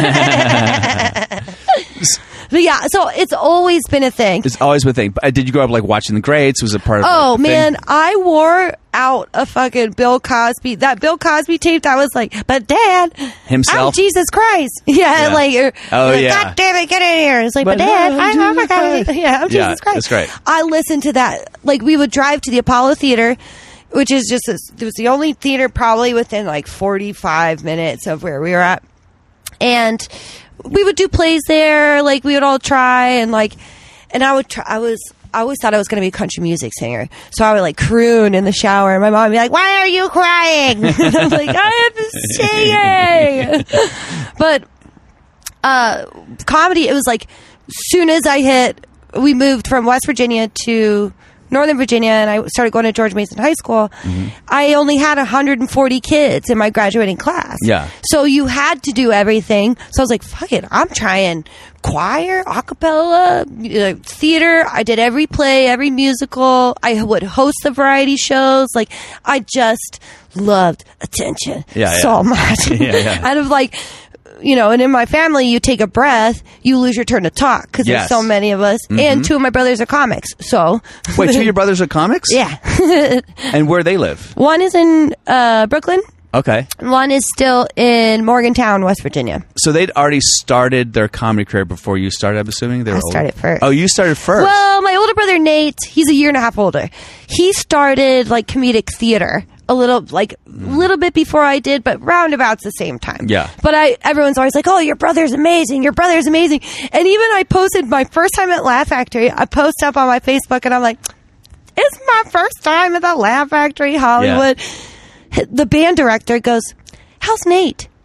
But yeah, so it's always been a thing. It's always been a thing. But uh, did you grow up like watching the greats? Was it part of? Oh like, the thing? man, I wore out a fucking Bill Cosby, that Bill Cosby tape that was like, but Dad, Himself? I'm Jesus Christ. Yeah, Yeah. like, or, Oh, like, yeah. God damn it, get in here. It's like, But but, Dad, no, I'm, I'm I'm Jesus not Christ. gonna, yeah, I'm Yeah, Jesus Christ. that's great. I listened to that. Like, we would drive to the Apollo Theater, which is just, a, it was the only theater probably within like forty-five minutes of where we were at. And we would do plays there, like we would all try, and like, and I would try, I was, I always thought I was going to be a country music singer. So I would like croon in the shower, and my mom would be like, "Why are you crying?" And I'm like, "I am singing." But, uh, comedy, it was like, soon as I hit, we moved from West Virginia to Northern Virginia, and I started going to George Mason High School. Mm-hmm. I only had one hundred forty kids in my graduating class. Yeah. So you had to do everything. So I was like, fuck it. I'm trying choir, a cappella, uh, theater. I did every play, every musical. I would host the variety shows. Like, I just loved attention Yeah, so yeah. much. Yeah, yeah. Out of like, you know, and in my family, you take a breath, you lose your turn to talk because Yes. there's so many of us. And two of my brothers are comics. So, Wait, two of your brothers are comics? yeah. And where they live? One is in uh, Brooklyn. Okay. One is still in Morgantown, West Virginia. So they'd already started their comedy career before you started, I'm assuming? They were I older? started first. Oh, you started first. Well, my older brother Nate, he's a year and a half older. He started like comedic theater a little, like a little bit before I did, but roundabouts the same time. Yeah. But I, everyone's always like, "Oh, your brother's amazing. Your brother's amazing." And even I posted my first time at Laugh Factory. I post up on my Facebook, and I'm like, "It's my first time at the Laugh Factory, Hollywood." The band director goes, "How's Nate?"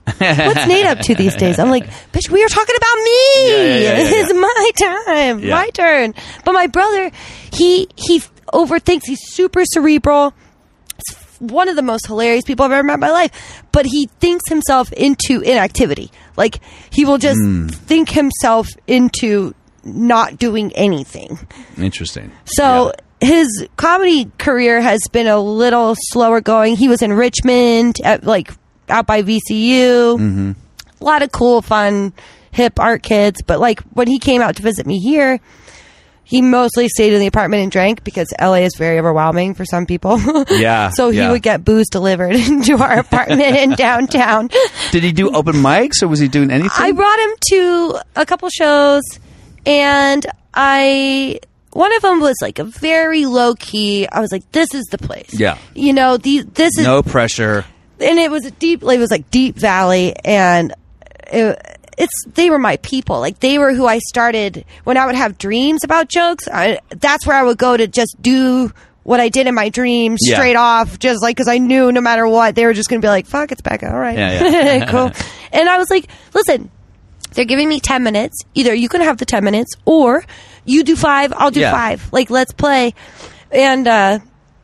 What's Nate up to these days? I'm like, bitch, we are talking about me. Yeah, yeah, yeah, yeah, It's my time, Yeah. my turn. But my brother, he he overthinks. He's super cerebral. He's one of the most hilarious people I've ever met in my life. But he thinks himself into inactivity. Like, he will just Mm. think himself into not doing anything. Interesting. So his comedy career has been a little slower going. He was in Richmond, at like out by V C U. Mm-hmm. A lot of cool, fun, hip art kids. But like when he came out to visit me here, he mostly stayed in the apartment and drank because L A is very overwhelming for some people. Yeah, So he yeah. would get booze delivered into our apartment in downtown. Did he do open mics or was he doing anything? I brought him to a couple shows, and I one of them was like a very low key. I was like, "This is the place." Yeah. you know, the this is No pressure. and it was a deep. It was like Deep Valley, and it, it's they were my people. Like they were who I started when I would have dreams about jokes. I, that's where I would go to just do what I did in my dreams Yeah. straight off, just like because I knew no matter what they were just going to be like, "Fuck, it's Becca." All right, Yeah, yeah. cool. And I was like, "Listen, they're giving me ten minutes. Either you can have the ten minutes, or you do five. I'll do Yeah. five. Like let's play." And uh,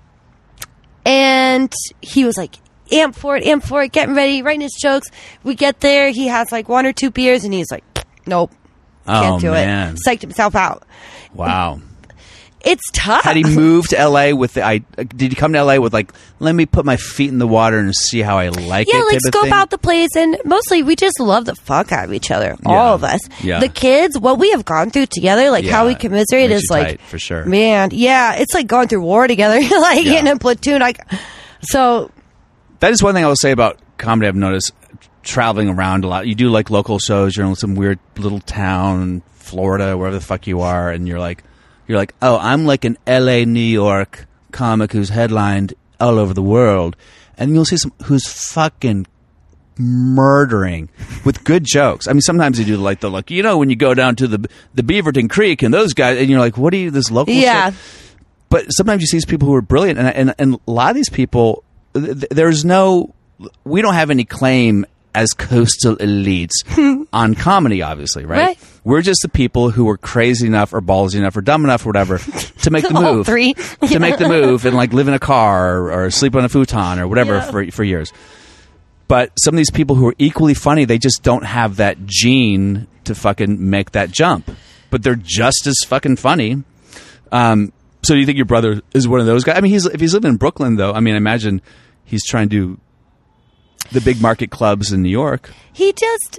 and he was like, amp for it, amp for it, getting ready, writing his jokes. We get there, he has like one or two beers, and he's like, nope, can't Oh, do man. it. Psyched himself out. Wow. It's tough. Had he moved to L A with the? I did he come to L A with like, let me put my feet in the water and see how I like yeah, it? like type of scope thing? out the place, and mostly we just love the fuck out of each other, Yeah. all of us. Yeah. The kids, what we have gone through together, like how we Yeah. commiserate Makes is you like, tight, for sure. man, yeah, it's like going through war together, like Yeah. in a platoon. Like, so That is one thing I will say about comedy. I've noticed traveling around a lot. You do like local shows. You're in some weird little town, Florida, wherever the fuck you are, and you're like, you're like, oh, I'm like an L A, New York comic who's headlined all over the world, and you'll see some who's fucking murdering with good jokes. I mean, sometimes they do like the like, you know, when you go down to the the Beaverton Creek and those guys, and you're like, what are you, this local yeah. shit? But sometimes you see these people who are brilliant, and and, and a lot of these people, th- th- there's no, we don't have any claim as coastal elites on comedy, obviously, right? Right. We're just the people who are crazy enough or ballsy enough or dumb enough or whatever to make the All move. three. To make the move and like live in a car or, or sleep on a futon or whatever Yeah. for for years. But some of these people who are equally funny, they just don't have that gene to fucking make that jump. But they're just as fucking funny. Um, so do you think your brother is one of those guys? I mean, he's if he's living in Brooklyn, though, I mean, I imagine he's trying to do the big market clubs in New York. He just,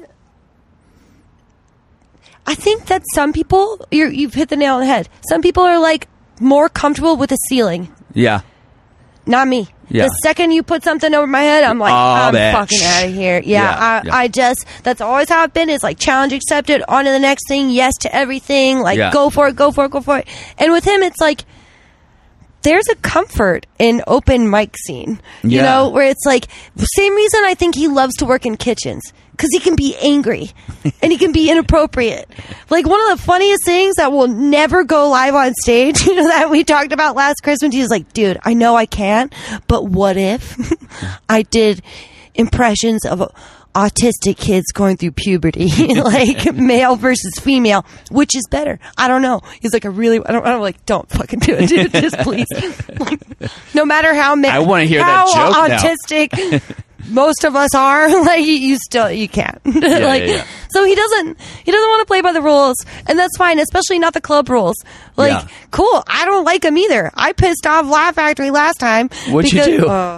I think that some people, you're, you've hit the nail on the head. Some people are like more comfortable with a ceiling. Yeah. Not me. Yeah. The second you put something over my head, I'm like, Oh, I'm bitch. fucking out of here. Yeah, Yeah, I, yeah. I just, that's always how I've been. Is like challenge accepted, on to the next thing, yes to everything. Like Yeah. go for it, go for it, go for it. And with him, it's like, there's a comfort in open mic scene, you Yeah. know, where it's like, same reason I think he loves to work in kitchens. Because he can be angry and he can be inappropriate. Like one of the funniest things that will never go live on stage, you know, that we talked about last Christmas. He's like, dude, I know I can't, but what if I did impressions of autistic kids going through puberty, like male versus female, which is better? I don't know. He's like, I really, I don't, I'm like, don't fucking do it, dude. Just please. Like, no matter how ma- I wanna hear how that joke now. autistic most of us are, like you, you still you can't. like yeah, yeah. so he doesn't he doesn't want to play by the rules, and that's fine, especially not the club rules. Like Yeah. cool, I don't like them either. I pissed off Laugh Factory last time. What'd you because- do? uh,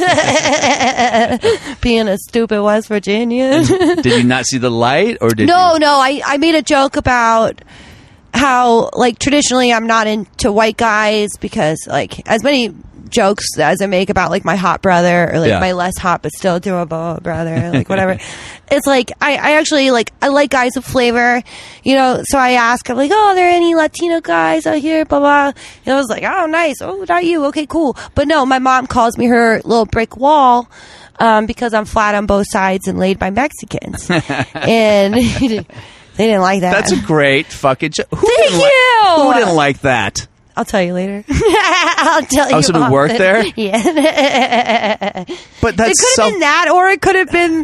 being a stupid West Virginian. Did you not see the light, or did no, you? no, I I made a joke about how like traditionally I'm not into white guys because like as many jokes as I make about like my hot brother or like Yeah. my less hot but still doable brother, like whatever. It's like I, I actually like I like guys with flavor, you know. So I ask, I'm like, oh, are there any Latino guys out here? Blah blah. And I was like, oh, nice. Oh, not you. Okay, cool. But no, my mom calls me her little brick wall. Um, because I'm flat on both sides and laid by Mexicans, and they didn't like that. That's a great fucking joke. Who Thank didn't li- you! who didn't like that? I'll tell you later. I'll tell you. Oh, so it off worked it. there? But Yeah. It that's could so. have been that, or it could have been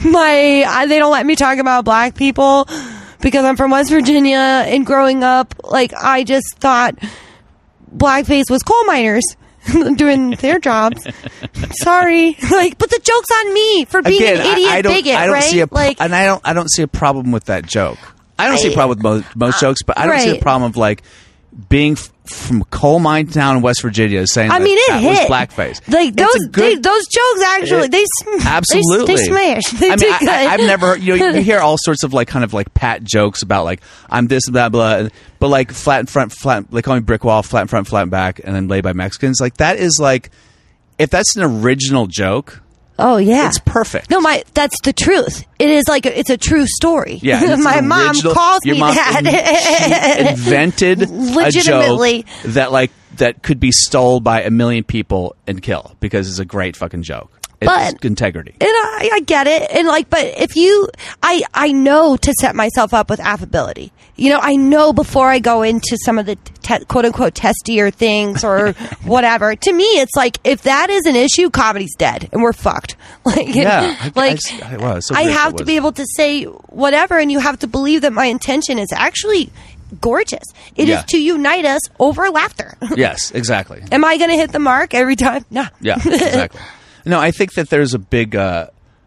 my I, they don't let me talk about black people because I'm from West Virginia, and growing up, like, I just thought blackface was coal miners doing their jobs. Sorry, like, but the joke's on me for being Again, an idiot I, I don't, bigot, I don't right? see a pro- like, and I don't I don't see a problem with that joke. I don't I- see a problem with most, most jokes, but I don't see right. a problem of like being f- from a coal mine town in West Virginia saying I that, mean, it that hit was blackface. Like It's those, a good- they, those jokes actually, they sm- Absolutely, they, they smash. They I do mean, I, good. I, I've never heard, you know, you hear all sorts of like kind of like pat jokes about like I'm this blah blah, but like flat in front, flat they call me brick wall, flat in front, flat in back, and then laid by Mexicans. Like that is like if that's an original joke, Oh yeah, it's perfect. No, my that's the truth. It is like a, it's a true story. Yeah, and it's my an mom original- calls your me mom that. in- she invented Legitimately. a joke that like that could be stole by a million people and kill because it's a great fucking joke. It's But- integrity. And I, I get it, and like, but if you, I, I know to set myself up with affability. You know, I know before I go into some of the te- quote unquote testier things or whatever. To me, it's like if that is an issue, comedy's dead, and we're fucked. Like, Yeah, I- like I- well, it's so I great have it to was. be able to say whatever, and you have to believe that my intention is actually gorgeous. It is Yeah. to unite us over laughter. Yes, exactly. Am I going to hit the mark every time? No. Yeah, exactly. No, I think that there's a big uh,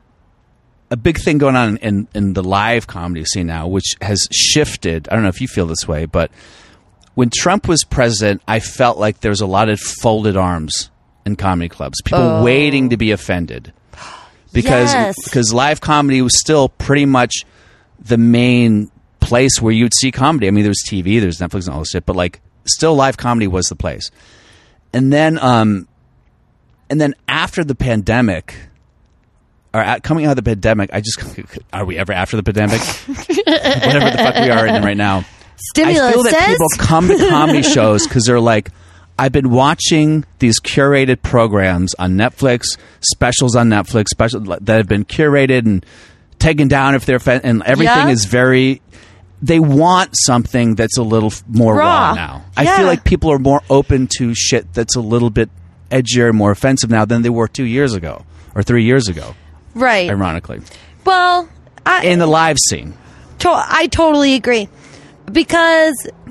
a big thing going on in, in the live comedy scene now, which has shifted. I don't know if you feel this way, but when Trump was president, I felt like there was a lot of folded arms in comedy clubs, people Oh. waiting to be offended because Yes. because live comedy was still pretty much the main place where you'd see comedy. I mean, there was T V, there's Netflix and all this shit, but like still live comedy was the place. And then um and then after the pandemic, or at, coming out of the pandemic, I just are we ever after the pandemic? Whatever the fuck we are in right now. Stimulus I feel that says. people come to comedy shows because they're like, I've been watching these curated programs on Netflix, specials on Netflix, special that have been curated and taken down if they're offend- and everything Yeah. is very. They want something that's a little f- more raw, Raw. now. I Yeah. feel like people are more open to shit that's a little bit edgier and more offensive now than they were two years ago or three years ago. Right. Ironically, Well, I, in the live scene. to- I totally agree. Because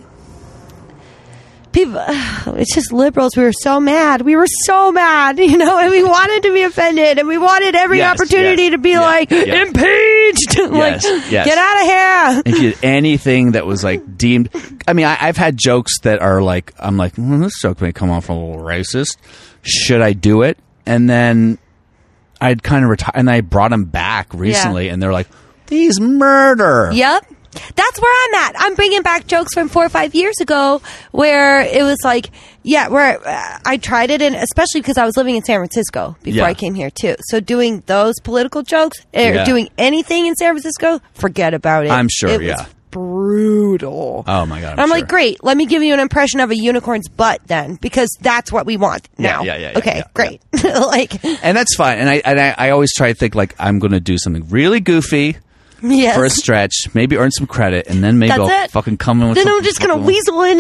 people, it's just liberals. We were so mad. We were so mad, you know, and we wanted to be offended, and we wanted every Yes, opportunity yes, to be yeah, like, yeah. impeached! like, Yes, yes. get out of here! If you did anything that was like deemed, I mean, I, I've had jokes that are like, I'm like, mm, this joke may come off a little racist. Should I do it? And then I'd kind of retire, and I brought them back recently, and they're like, these murder. Yep. That's where I'm at. I'm bringing back jokes from four or five years ago where it was like, yeah, where uh, I tried it, and especially because I was living in San Francisco before Yeah. I came here too. So doing those political jokes or Yeah. doing anything in San Francisco, forget about it. I'm sure, It yeah. was brutal. Oh my god! And I'm sure. like, great. Let me give you an impression of a unicorn's butt then, because that's what we want Yeah, now. yeah, yeah, yeah, okay, yeah, great. like, and that's fine. And I and I, I always try to think like I'm going to do something really goofy yes. for a stretch, maybe earn some credit, and then maybe That's I'll it. fucking come in with. Then I'm something just gonna fucking- weasel in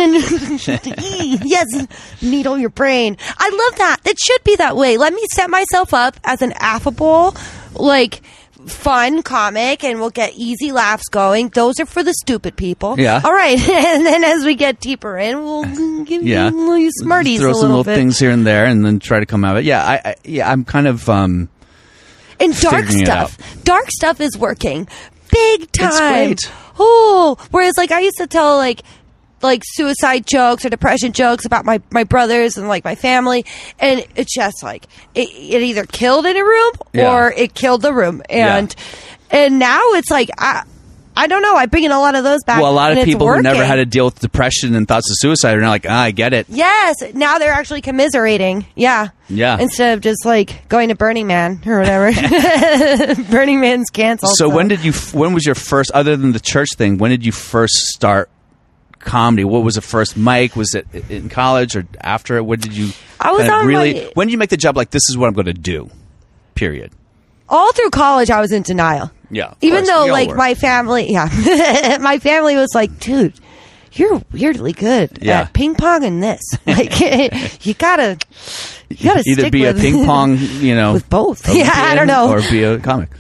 and yes, needle your brain. I love that. It should be that way. Let me set myself up as an affable, like, fun comic, and we'll get easy laughs going. Those are for the stupid people. Yeah. All right. And then as we get deeper in, we'll give Yeah, you little smarties throw a some little little bit. things here and there, and then try to come out of it. Yeah, I, I yeah, I'm kind of. um And dark figuring it stuff. Dark stuff is working big time. It's great. Oh, whereas like I used to tell like like suicide jokes or depression jokes about my my brothers and like my family, and it's just like it, it either killed in a room Yeah. or it killed the room, and and now it's like I. I don't know. I bring in a lot of those back. Well, a lot and of it's people who never working. had to deal with depression and thoughts of suicide are now like, ah, I get it. Yes, now they're actually commiserating. Yeah. Yeah. Instead of just like going to Burning Man or whatever. Burning Man's canceled. So when did you? f- When was your first? Other than the church thing, when did you first start comedy? What was the first mic? Was it in college or after? When did you? I was kind of on really. my- When did you make the jump? Like, this is what I'm going to do. Period. all through college, I was in denial. Yeah, of Even course. though We all like were. my family, yeah, my family was like, dude, you're weirdly good Yeah. at ping pong and this. Like, you gotta, you gotta Either stick be with a ping pong, you know, with both. Olympian Yeah, I don't know. or be a comic.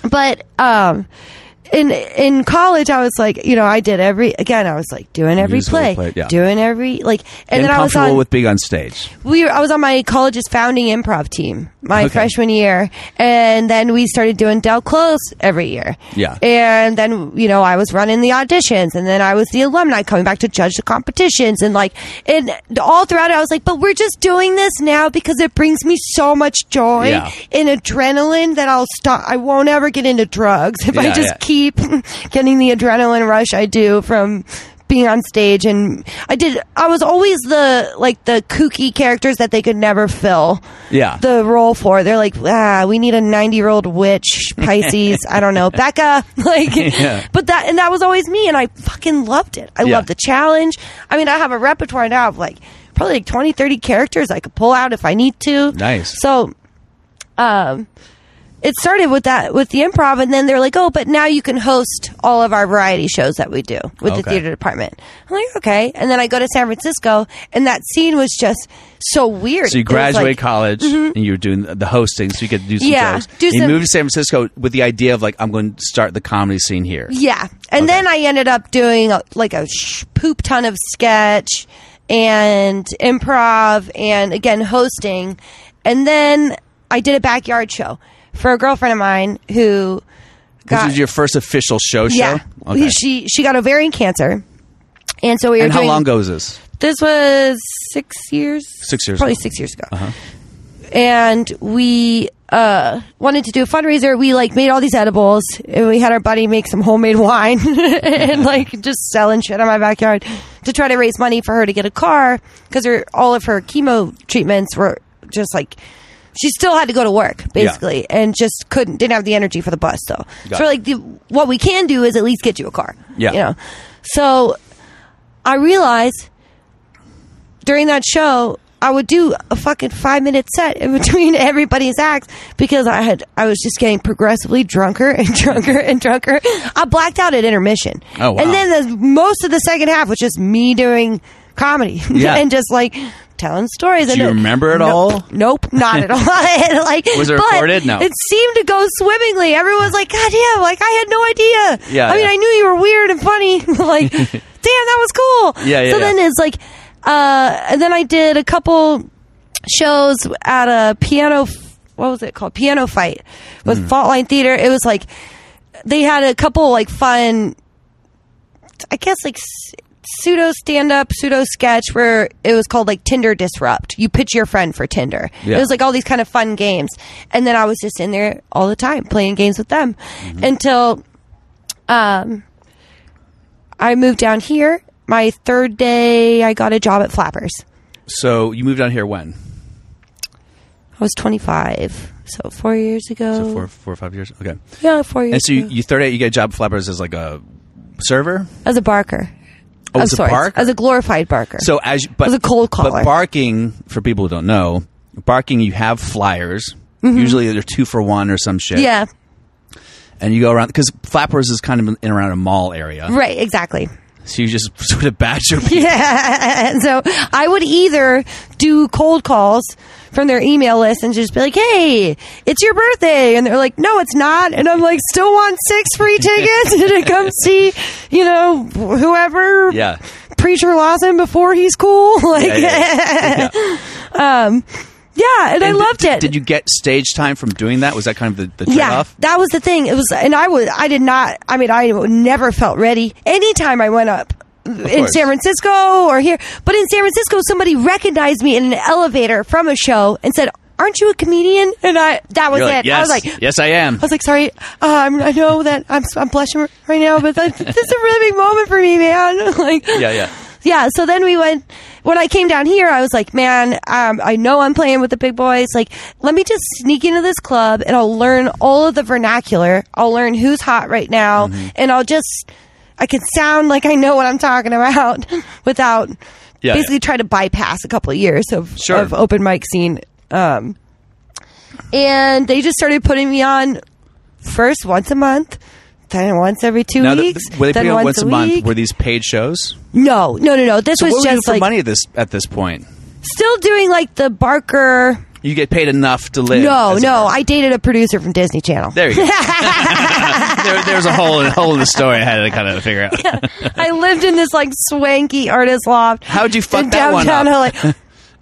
But um, in in college, I was like, you know, I did every again. I was like doing every Musical play, play, yeah. doing every like, and then I was Uncomfortable on with being on stage. we. Were, I was on my college's founding improv team my Okay. freshman year, and then we started doing Del Close every year. Yeah. and then you know I was running the auditions, and then I was the alumni coming back to judge the competitions, and like, and all throughout it, I was like, but we're just doing this now because it brings me so much joy Yeah. and adrenaline that I'll stop. I won't ever get into drugs if I Yeah, just yeah. keep getting the adrenaline rush I do from being on stage. And I did, I was always the, like the kooky characters that they could never fill Yeah. the role for. They're like, ah, we need a ninety year old witch, Pisces, I don't know, Becca, like, Yeah. but that, and that was always me, and I fucking loved it. I Yeah. loved the challenge. I mean, I have a repertoire now of like, probably like twenty, thirty characters I could pull out if I need to. Nice. So, um, it started with that, with the improv, and then they're like, oh, but now you can host all of our variety shows that we do with the Okay. theater department. I'm like, okay. And then I go to San Francisco, and that scene was just so weird. So you It was graduate like- college and you were doing the hosting, so you get to do some Yeah, shows. do And you some- moved to San Francisco with the idea of like, I'm going to start the comedy scene here. Yeah. And Okay. then I ended up doing a, like a sh- poop ton of sketch and improv and again hosting. And then I did a backyard show for a girlfriend of mine who got This was your first official show show? yeah. Okay. She she got ovarian cancer. And so we were And how doing long ago was this? This was six years. Six years Probably ago. six years ago. Uh-huh. And we uh, wanted to do a fundraiser. We like made all these edibles, and we had our buddy make some homemade wine and like just selling shit in my backyard to try to raise money for her to get a car because her all of her chemo treatments were just like she still had to go to work basically and just couldn't didn't have the energy for the bus. So Got so it. like the, what we can do is at least get you a car. Yeah. you know. So I realized during that show, I would do a fucking five minute set in between everybody's acts because I had I was just getting progressively drunker and drunker and drunker. I blacked out at intermission. Oh, wow. And then the, most of the second half was just me doing comedy Yeah. and just like telling stories. Do and you it- remember it no- all? Nope, not at all. And, like, Was it but recorded? No. It seemed to go swimmingly. Everyone's like, God damn, like I had no idea. Yeah, I mean, yeah. I knew you were weird and funny. Like, damn, that was cool. Yeah, yeah, So yeah. then it's like, uh, and then I did a couple shows at a piano, what was it called? Piano Fight with Mm. Fault Line Theater. It was like, they had a couple like fun, I guess like s- pseudo stand up, pseudo sketch where it was called like Tinder Disrupt. You pitch your friend for Tinder. Yeah. It was like all these kind of fun games. And then I was just in there all the time playing games with them Mm-hmm. until um, I moved down here. My third day, I got a job at Flappers. So you moved down here when? I was twenty-five, so four years ago. So four, four or five years? Okay. Yeah, four years And so you, ago. you third you get a job at Flappers as like a server? As a barker. Oh, Of as a sorts. barker? As a glorified barker. So as you- but As a cold caller. But barking, for people who don't know, barking you have flyers. Mm-hmm. Usually they're two for one or some shit. yeah, And you go around because Flappers is kind of in and around a mall area. right, exactly. So you just sort of badger people. Yeah. And so I would either do cold calls from their email list and just be like, hey, it's your birthday. And they're like, no, it's not. And I'm like, still want six free tickets to come see, you know, whoever. Yeah. Preacher Lawson before he's cool. Like, Yeah, yeah, yeah. um, yeah, and, I And loved did, it. Did you get stage time from doing that? Was that kind of the, the Yeah, trade-off? that was the thing. It was, and I was, I did not. I mean, I never felt ready. Anytime I went up in course. San Francisco or here, but in San Francisco, somebody recognized me in an elevator from a show and said, "Aren't you a comedian?" And I, that was You're it. like, yes, I was like, yes, I am. I was like, sorry, um, I know that I'm, I'm blushing right now, but that, this is a really big moment for me, man. Like, Yeah, yeah. yeah. So then we went, when I came down here, I was like, man, um, I know I'm playing with the big boys. Like, let me just sneak into this club and I'll learn all of the vernacular. I'll learn who's hot right now. Mm-hmm. And I'll just, I can sound like I know what I'm talking about without Yeah, basically yeah. try to bypass a couple of years of, Sure. of open mic scene. Um, and they just started putting me on first once a month, then once every two Now, the- weeks, the- were they then putting on once, once a, a month? week. Were these paid shows? No, no, no, no. This So was what were you doing just for like money at this at this point? still doing like the Barker You get paid enough to live. No, as a no. person. I dated a producer from Disney Channel. There you go. there, there's a hole, a hole in the story I had to kind of figure out. Yeah. I lived in this like swanky artist loft. How'd you fuck in that one downtown up? L A.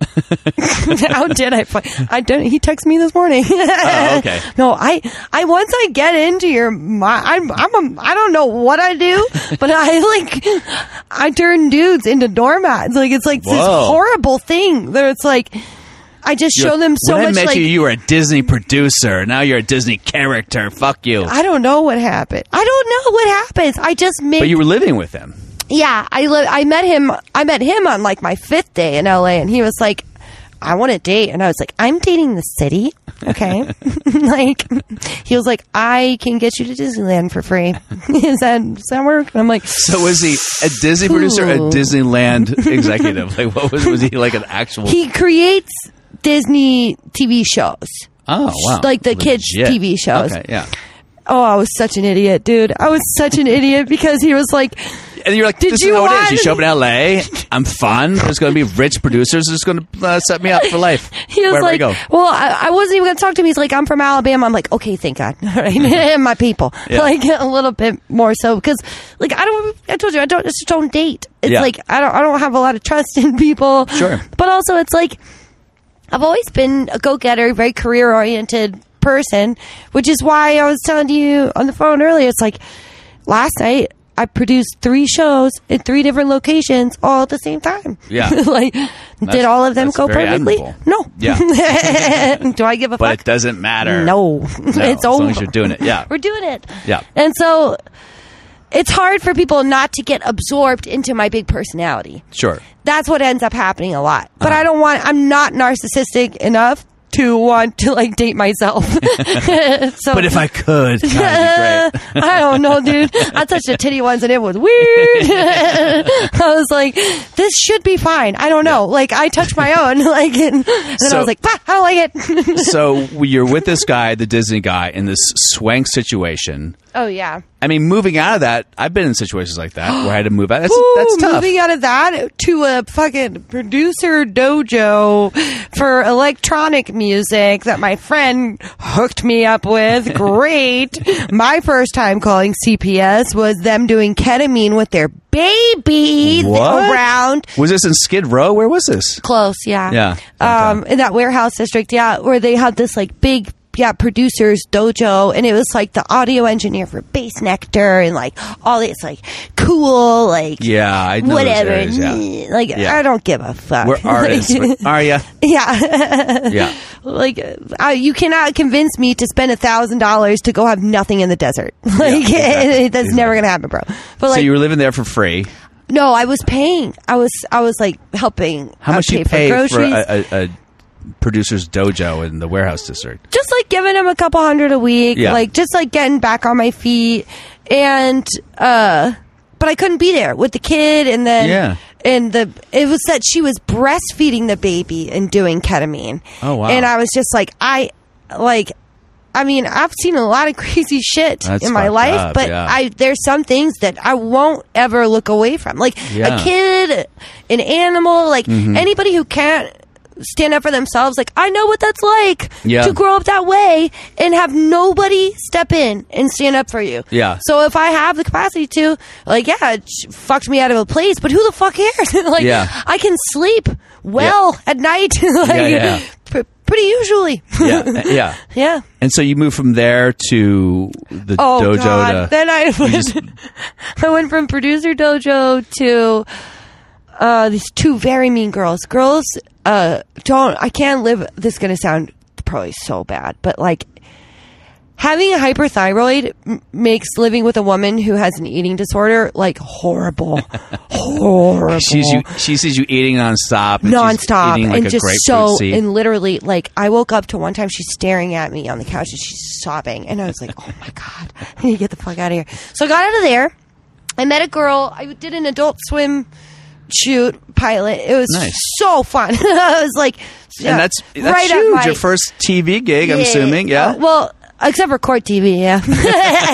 How did I? Fuck? I don't. He texted me this morning. Oh, okay. No, I. I once I get into your mind, I'm. I'm. A, I don't know what I do, but I like. I turn dudes into doormats. Like it's like this Whoa. horrible thing. That it's like. I just show You're- them so when much. I met like, you, you were a Disney producer. Now you're a Disney character. Fuck you. I don't know what happened. I don't know what happens. I just make. But you were living with him. Yeah, I li- I met him. I met him on like my fifth day in L A, and he was like, "I want to date," and I was like, "I'm dating the city." Okay, like he was like, "I can get you to Disneyland for free." Is that does that work? And I'm like, So was he a Disney producer, or a Ooh. Disneyland executive? Like, what was was he like an actual? he creates Disney T V shows. oh wow, like the kids' Legit. T V shows. Okay, yeah. Oh, I was such an idiot, dude. I was such an idiot because he was like, And you're like, Did this you is how it want- is. You show up in L A. I'm fun. There's going to be rich producers who's going to uh, set me up for life. he was wherever like, I go. well, I, I wasn't even going to talk to him. He's like, I'm from Alabama. I'm like, okay, thank God. All right. My people. Yeah. Like a little bit more so because like, I don't, I told you, I don't, I just don't date. It's Yeah. like, I don't, I don't have a lot of trust in people. Sure. But also it's like, I've always been a go-getter, very career-oriented person, which is why I was telling you on the phone earlier. It's like last night I produced three shows in three different locations all at the same time. Yeah. like, did all of them that's go very perfectly? admirable. No. Yeah. Do I give a But fuck? it doesn't matter. No. No, It's as over. long as you're doing it. Yeah. We're doing it. Yeah. And so it's hard for people not to get absorbed into my big personality. Sure. That's what ends up happening a lot. But Uh-huh. I don't want, I'm not narcissistic enough to want to like date myself. so, But if I could, God, it'd be great. I don't know, dude. I touched the titty once and it was weird. I was like, this should be fine. I don't know. Like I touched my own, like, and, and then So- I was like, bah, I don't like it. So you're with this guy, the Disney guy, in this swank situation. Oh yeah. I mean, moving out of that, I've been in situations like that where I had to move out. That's, Ooh, that's tough. moving out of that to a fucking producer dojo for electronic music that my friend hooked me up with. Great. My first time calling C P S was them doing ketamine with their baby What? around. Was this in Skid Row? Where was this? Close, yeah. Yeah. Um, in that warehouse district, yeah, where they had this like big, yeah, producers dojo, and it was like the audio engineer for Bass Nectar and like all this like cool, like Yeah, I know those whatever. areas, yeah. Like Yeah. I don't give a fuck. We're artists. Like, Are you? yeah, Yeah. like uh, you cannot convince me to spend a thousand dollars to go have nothing in the desert. Like exactly. that's never gonna happen, bro. But So like, you were living there for free. no, I was paying. I was, I was like helping. How uh, much pay you pay for for, groceries. a, a, a producer's dojo in the warehouse district? Just like giving him a couple hundred a week, Yeah. like just like getting back on my feet, and uh, but I couldn't be there with the kid, and then Yeah. and the it was that she was breastfeeding the baby and doing ketamine. Oh, wow. And I was just like, I like. I mean, I've seen a lot of crazy shit That's in my fucked life, up, but yeah. I there's some things that I won't ever look away from. Like Yeah. a kid, an animal, like Mm-hmm. anybody who can't stand up for themselves. Like I know what that's like Yeah. to grow up that way and have nobody step in and stand up for you. Yeah. So if I have the capacity to, like, yeah, it sh- fucked me out of a place, but who the fuck cares? Like, Yeah. I can sleep well at night. Like, Yeah, yeah. pr- pretty usually. Yeah, yeah. Yeah. And so you moved from there to the Oh dojo God! to. Then I went. I went from producer dojo to uh, these two very mean girls. Girls, uh, don't. I can't live. This is gonna sound probably so bad, but like having a hyperthyroid m- makes living with a woman who has an eating disorder like horrible, horrible. She's you, she sees you eating nonstop. And she's nonstop eating like and a just grapefruit so seed. and literally like I woke up to one time she's staring at me on the couch and she's sobbing and I was like, oh my God, I need to get the fuck out of here. So I got out of there. I met a girl. I did an Adult Swim shoot pilot. It was Nice. so fun. I was like, and that's that's right up huge. my- Your first T V gig, I'm Yeah. assuming. Yeah. Uh, well, except for Court T V, yeah.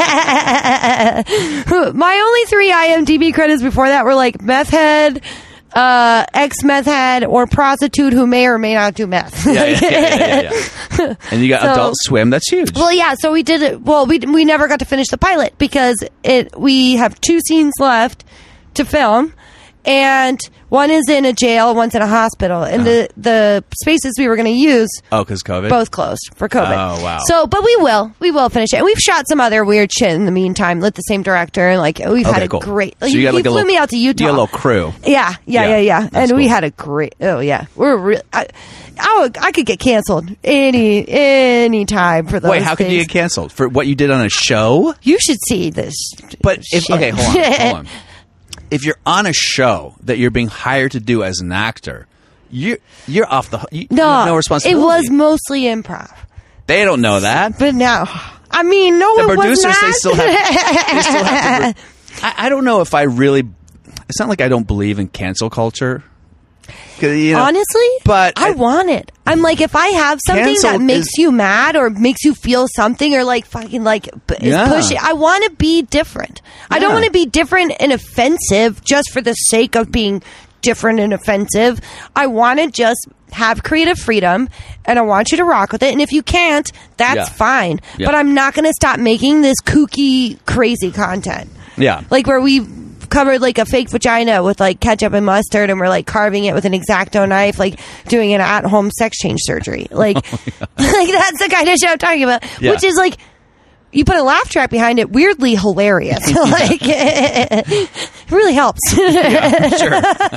My only three I M D B credits before that were like Meth Head, uh, ex-meth head or prostitute who may or may not do meth. Yeah, yeah, yeah, yeah, yeah. And you got So- Adult Swim. That's huge. Well, yeah, so we did it. Well, we we never got to finish the pilot because it. We have two scenes left to film, and one is in a jail, one's in a hospital, and the the spaces we were going to use oh, because COVID? both closed for COVID. Oh, wow. So, but we will, we will finish it, and we've shot some other weird shit in the meantime with the same director, and like we've Okay, had a cool. great. So you got, like, a flew little- me out to Utah. You got a little crew. Yeah, yeah, Yeah, yeah, yeah. that's And we cool. had a great. Oh yeah, we're real. I, I, would, I could get canceled any any time for those. Wait, how could you things. get canceled? For what you did on a show? You should see this. But if, shit. okay, hold on, hold on. If you're on a show that you're being hired to do as an actor, you you're off the you, No, you have no it responsibility. was mostly improv. They don't know that. But now, I mean, no, The it producers, was not. they still have. They still have to. Re- I, I don't know if I really. It's not like I don't believe in cancel culture. 'Cause, you know, Honestly, but I, I- want it. I'm like, if I have something Cancel that makes is- you mad or makes you feel something or like fucking like p- is Yeah. pushing, I want to be different. I don't Yeah. want to be different and offensive just for the sake of being different and offensive. I want to just have creative freedom and I want you to rock with it. And if you can't, that's Yeah. fine. Yeah. But I'm not going to stop making this kooky, crazy content. Yeah. Like where we covered like a fake vagina with like ketchup and mustard and we're like carving it with an X-Acto knife, like doing an at-home sex change surgery. Like, like that's the kind of shit I'm talking about. Yeah. Which is like, you put a laugh track behind it, weirdly hilarious. Like, it really helps. Yeah, sure.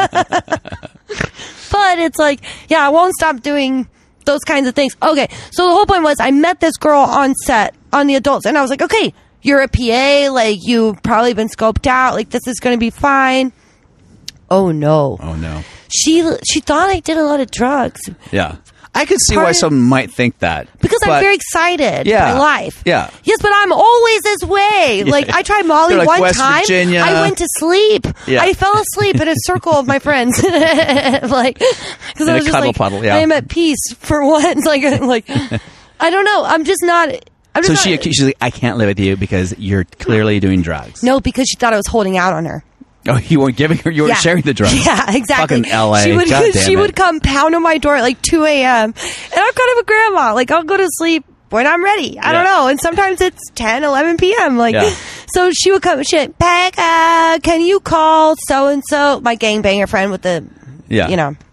But it's like, yeah, I won't stop doing those kinds of things. Okay, so the whole point was I met this girl on set on The Adults, and I was like, okay, you're a P A, like, you've probably been scoped out, like, this is going to be fine. Oh, no. Oh no. She she thought I did a lot of drugs Yeah. I could see why Part- someone might think that because I'm but- very excited Yeah. by life. Yeah. Yes, but I'm always this way. Like, I tried Molly You're like one West time. Virginia. I went to sleep. Yeah. I fell asleep in a circle of my friends. Like, because In I a was just cuddle like, puddle, yeah. I am at peace for once. Like, like, I don't know. I'm just not. I'm So just she not, she's like, I can't live with you because you're clearly doing drugs. No, because she thought I was holding out on her. Oh, you weren't giving her. You weren't Yeah. sharing the drugs. Yeah, exactly. Fucking L A. She would, God damn she it. would come pound on my door at like two a.m. And I'm kind of a grandma. Like, I'll go to sleep when I'm ready. I don't Yeah. know. And sometimes it's ten, eleven p.m. Like, Yeah. so she would come, shit, Becca, can you call so-and-so? My gangbanger friend with the, Yeah. you know.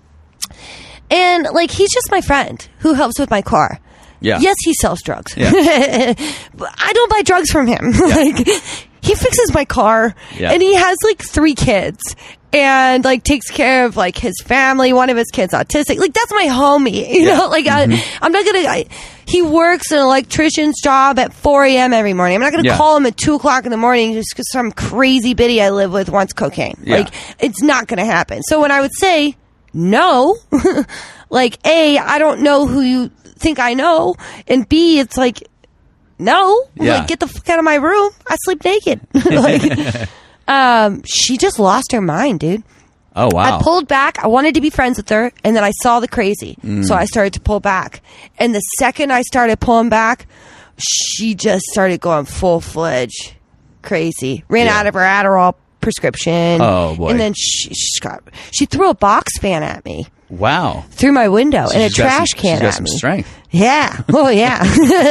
And, like, he's just my friend who helps with my car. Yeah. Yes, he sells drugs. Yeah. But I don't buy drugs from him. Like, he fixes my car, Yeah. and he has like three kids, and like takes care of like his family. One of his kids autistic. Like, that's my homie. You Yeah. know, like Mm-hmm. I, I'm not gonna. I, he works an electrician's job at four a.m. every morning. I'm not gonna Yeah. call him at two o'clock in the morning just because some crazy biddy I live with wants cocaine. Yeah. Like, it's not gonna happen. So when I would say no, like, A, I don't know who you think I know, and B, it's like, no, Yeah. like, get the fuck out of my room. I sleep naked. Like, um, she just lost her mind, dude. Oh wow. I pulled back. I wanted to be friends with her, and then I saw the crazy, Mm. so I started to pull back. And the second I started pulling back, she just started going full fledged crazy. Ran Yeah. out of her Adderall prescription. Oh, boy. And then she she, got, she threw a box fan at me Wow. through my window and a She's got trash some- can she's got at some me. strength. Yeah. Oh, yeah.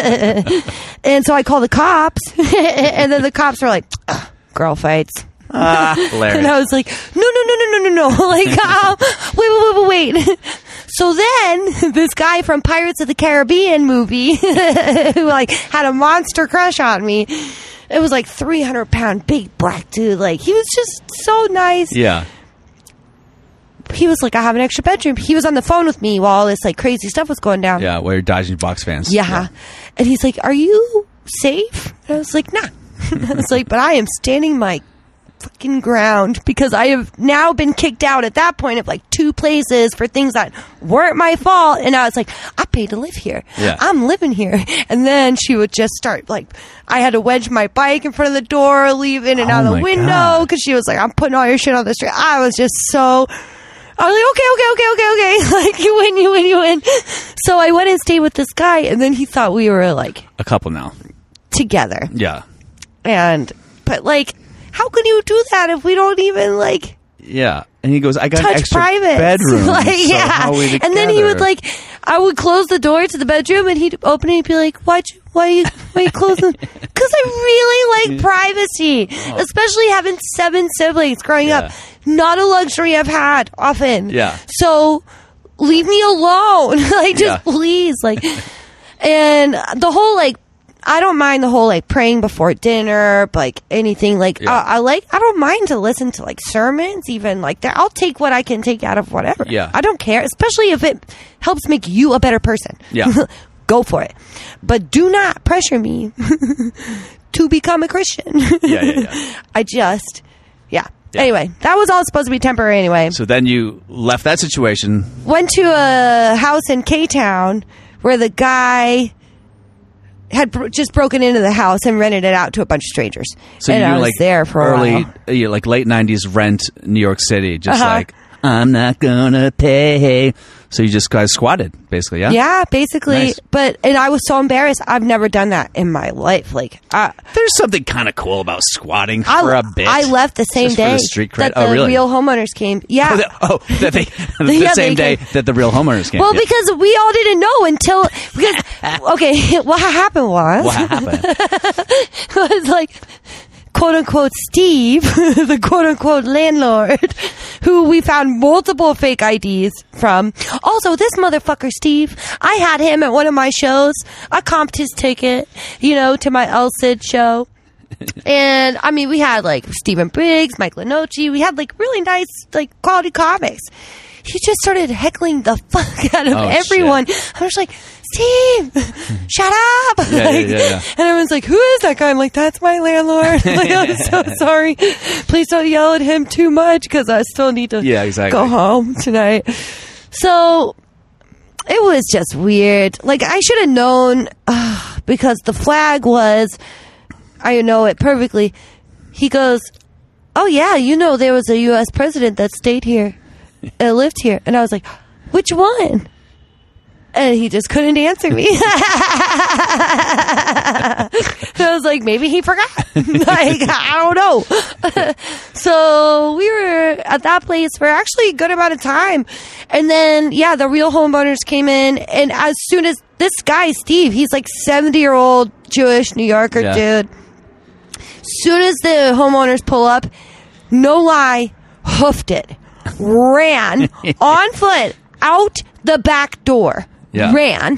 And so I called the cops, and then the cops were like, "Ugh, girl fights." Ah, And hilarious. I was like, no, no, no, no, no, no, no. Like, uh, wait, wait, wait, wait, wait. So then this guy from Pirates of the Caribbean movie who like had a monster crush on me, it was like three hundred pound big black dude. Like, he was just so nice. Yeah. He was like, I have an extra bedroom. He was on the phone with me while all this like crazy stuff was going down. Yeah. Where you're dodging box fans. Yeah. And he's like, are you safe? And I was like, nah. I was like, but I am standing my fucking ground because I have now been kicked out at that point of like two places for things that weren't my fault. And I was like, I paid to live here. Yeah. I'm living here. And then she would just start like, I had to wedge my bike in front of the door, leave in and Oh out my the window God. because she was like, I'm putting all your shit on the street. I was just so... I was like, okay, okay, okay, okay, okay. Like, you win, you win, you win. So I went and stayed with this guy, and then he thought we were, like, A couple now. together. Yeah. And, but, like, how can you do that if we don't even, like, Yeah. And he goes, I got touch an extra privates. bedroom. Like, so yeah. how are we And then he would together? like, I would close the door to the bedroom and he'd open it and be like, why'd you, why are you, why are you closing? Because I really like privacy, especially having seven siblings growing Yeah. up. Not a luxury I've had often. Yeah. So leave me alone. Like, just Yeah. please. Like, and the whole like, I don't mind the whole like praying before dinner, like anything like Yeah. I, I like. I don't mind to listen to like sermons, even like that. I'll take what I can take out of whatever. Yeah. I don't care, especially if it helps make you a better person. Yeah. Go for it, but do not pressure me to become a Christian. Yeah, yeah, yeah. I just, yeah. Yeah. Anyway, that was all supposed to be temporary. Anyway, So then you left that situation. went to a house in K-Town where the guy had bro- just broken into the house and rented it out to a bunch of strangers. So and you I were was like there for a early, while. uh, yeah, like late nineties rent New York City, just Uh-huh. like I'm not gonna pay. So you just guys squatted, basically, yeah. Yeah, basically. Nice. But and I was so embarrassed. I've never done that in my life. Like, I, There's something kind of cool about squatting I, for a bit. I left the same Just for day the street cred. that Oh, the really? real homeowners came. Yeah. Oh, that, oh, that they, the Yeah, same they day came. that the real homeowners came. Well, yeah. because we all didn't know until because okay, what happened was What happened? was like quote unquote Steve, the quote unquote landlord, who we found multiple fake I Ds from. Also, this motherfucker Steve, I had him at one of my shows. I comped his ticket, you know, to my El Cid show. And I mean, we had like Stephen Briggs, Mike Lenoci. We had like really nice, like quality comics. He just started heckling the fuck out of Oh, everyone. I was like, Steve, shut up. Yeah, yeah, Like, yeah, yeah. And everyone's like, who is that guy? I'm like, that's my landlord. Like, I'm so sorry. Please don't yell at him too much because I still need to Yeah, exactly. go home tonight. So it was just weird. Like, I should have known uh, because the flag was, I know it perfectly. He goes, oh, yeah, you know, there was a U S president that stayed here, uh, lived here. And I was like, which one? And he just couldn't answer me. And I was like, maybe he forgot. Like, I don't know. So we were at that place for actually a good amount of time. And then, yeah, the real homeowners came in. And as soon as this guy, Steve, he's like seventy-year-old Jewish New Yorker Yeah. dude. Soon as the homeowners pull up, no lie, hoofed it, ran on foot out the back door, Yeah. ran.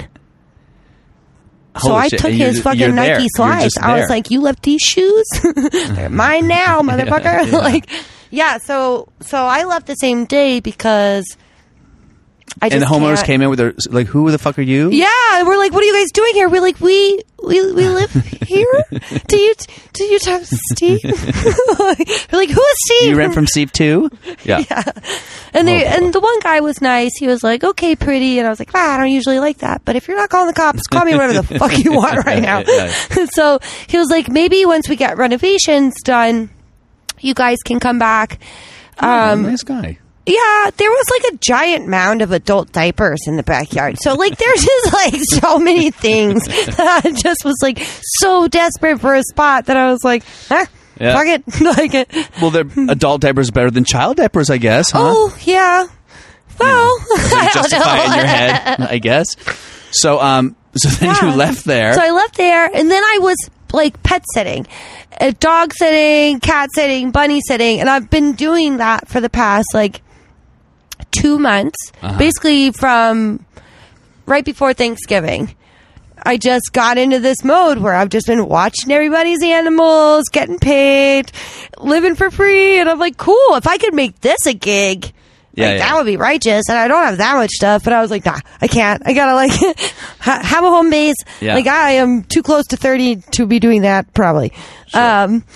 So Holy I shit. took And you're- his fucking you're there. Nike You're slides. just I was there. like, "You left these shoes? They're mine now, motherfucker!" Yeah. Like, yeah. So, so I left the same day because I just And the homeowners can't- came in with their, like, who the fuck are you? Yeah, and we're like, "What are you guys doing here?" We're like, "We we we live here." Do you do you talk to Steve? We're like, "Who is Steve?" You rent from Steve too? Yeah. And they Oh, boy. and the one guy was nice. He was like, "Okay, pretty," and I was like, ah, "I don't usually like that, but if you're not calling the cops, call me whatever the fuck you want right now." Yeah. So he was like, "Maybe once we get renovations done, you guys can come back." Um, nice guy. Yeah, there was like a giant mound of adult diapers in the backyard. So like there's just like so many things that I just was like so desperate for a spot that I was like, huh, Yeah. fuck it. Like it. Well, they're adult diapers better than child diapers, I guess, huh? Oh, yeah. Well, So you I don't justify it in know. your head, I guess. So, um, so then Yeah. you left there. So I left there, and then I was like pet sitting, uh, dog sitting, cat sitting, bunny sitting, and I've been doing that for the past like two months, Uh-huh. basically from right before Thanksgiving. I just got into this mode where I've just been watching everybody's animals, getting paid, living for free, and I'm like, cool. If I could make this a gig. Yeah, like, yeah. that would be righteous, and I don't have that much stuff. But I was like, nah, I can't. I gotta like ha- have a home base. Yeah. Like I am too close to thirty to be doing that, probably. Um,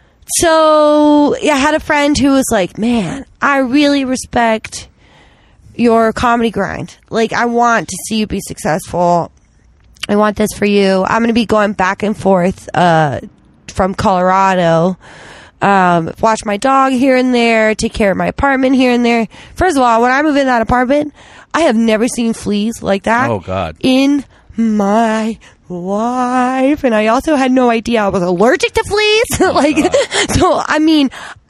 so yeah, I had a friend who was like, "Man, I really respect your comedy grind. Like, I want to see you be successful. I want this for you. I'm going to be going back and forth uh, from Colorado." Um, watch my dog here and there, take care of my apartment here and there. First of all, when I move in that apartment, I have never seen fleas like that. Oh, God. In my life. And I also had no idea I was allergic to fleas. Like, so, I mean, I,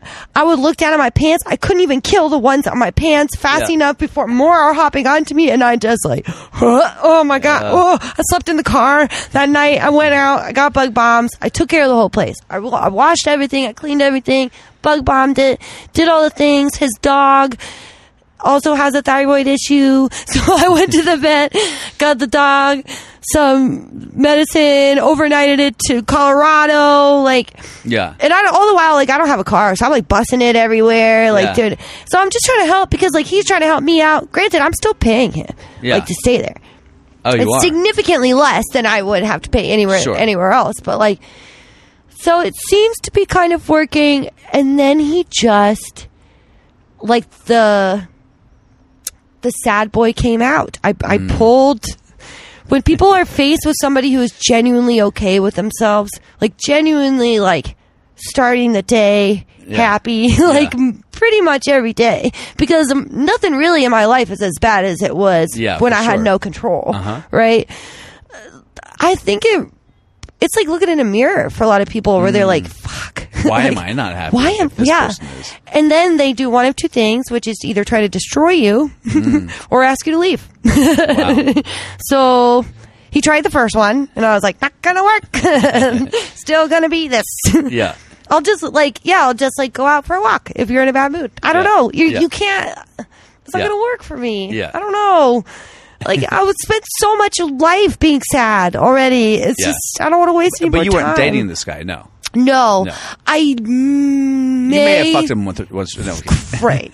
I would look down at my pants. I couldn't even kill the ones on my pants fast Yeah. enough before more are hopping onto me. And I just like, oh my God. Yeah. Oh, I slept in the car that night. I went out. I got bug bombs. I took care of the whole place. I, I washed everything. I cleaned everything. Bug bombed it. Did all the things. His dog also has a thyroid issue. So I went to the vet, got the dog some medicine, overnighted it to Colorado, like, Yeah. and I don't, all the while, like, I don't have a car, so I'm like busting it everywhere, like, Yeah. dude. So I'm just trying to help because, like, he's trying to help me out. Granted, I'm still paying him, Yeah. like, to stay there. Oh, you It's are. significantly less than I would have to pay anywhere Sure. anywhere else, but like, so it seems to be kind of working. And then he just, like, the the sad boy came out. I I Mm. pulled. When people are faced with somebody who is genuinely okay with themselves, like genuinely like starting the day Yeah. happy, like m pretty much every day, because um, nothing really in my life is as bad as it was Yeah, when for I had sure. no control, Uh-huh. right? I think it it's like looking in a mirror for a lot of people where they're like, fuck. Why Like, am I not happy? Why if am this yeah? person is? And then they do one of two things, which is to either try to destroy you or ask you to leave. Wow. So he tried the first one, and I was like, not gonna work. Still gonna be this. Yeah. I'll just like, yeah, I'll just like go out for a walk if you're in a bad mood. I don't Yeah. know. You Yeah. you can't. It's not Yeah. gonna work for me. Yeah. I don't know. Like, I would spend so much life being sad already. It's Yeah. just I don't want to waste any But more you weren't time. dating this guy, no. No, No. I mm, may. You may have fucked him once. once no, okay. Right.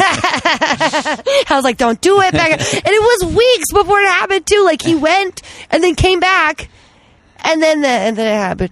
I was like, don't do it. Back. And it was weeks before it happened, too. Like, he went and then came back, and then, the, and then it happened.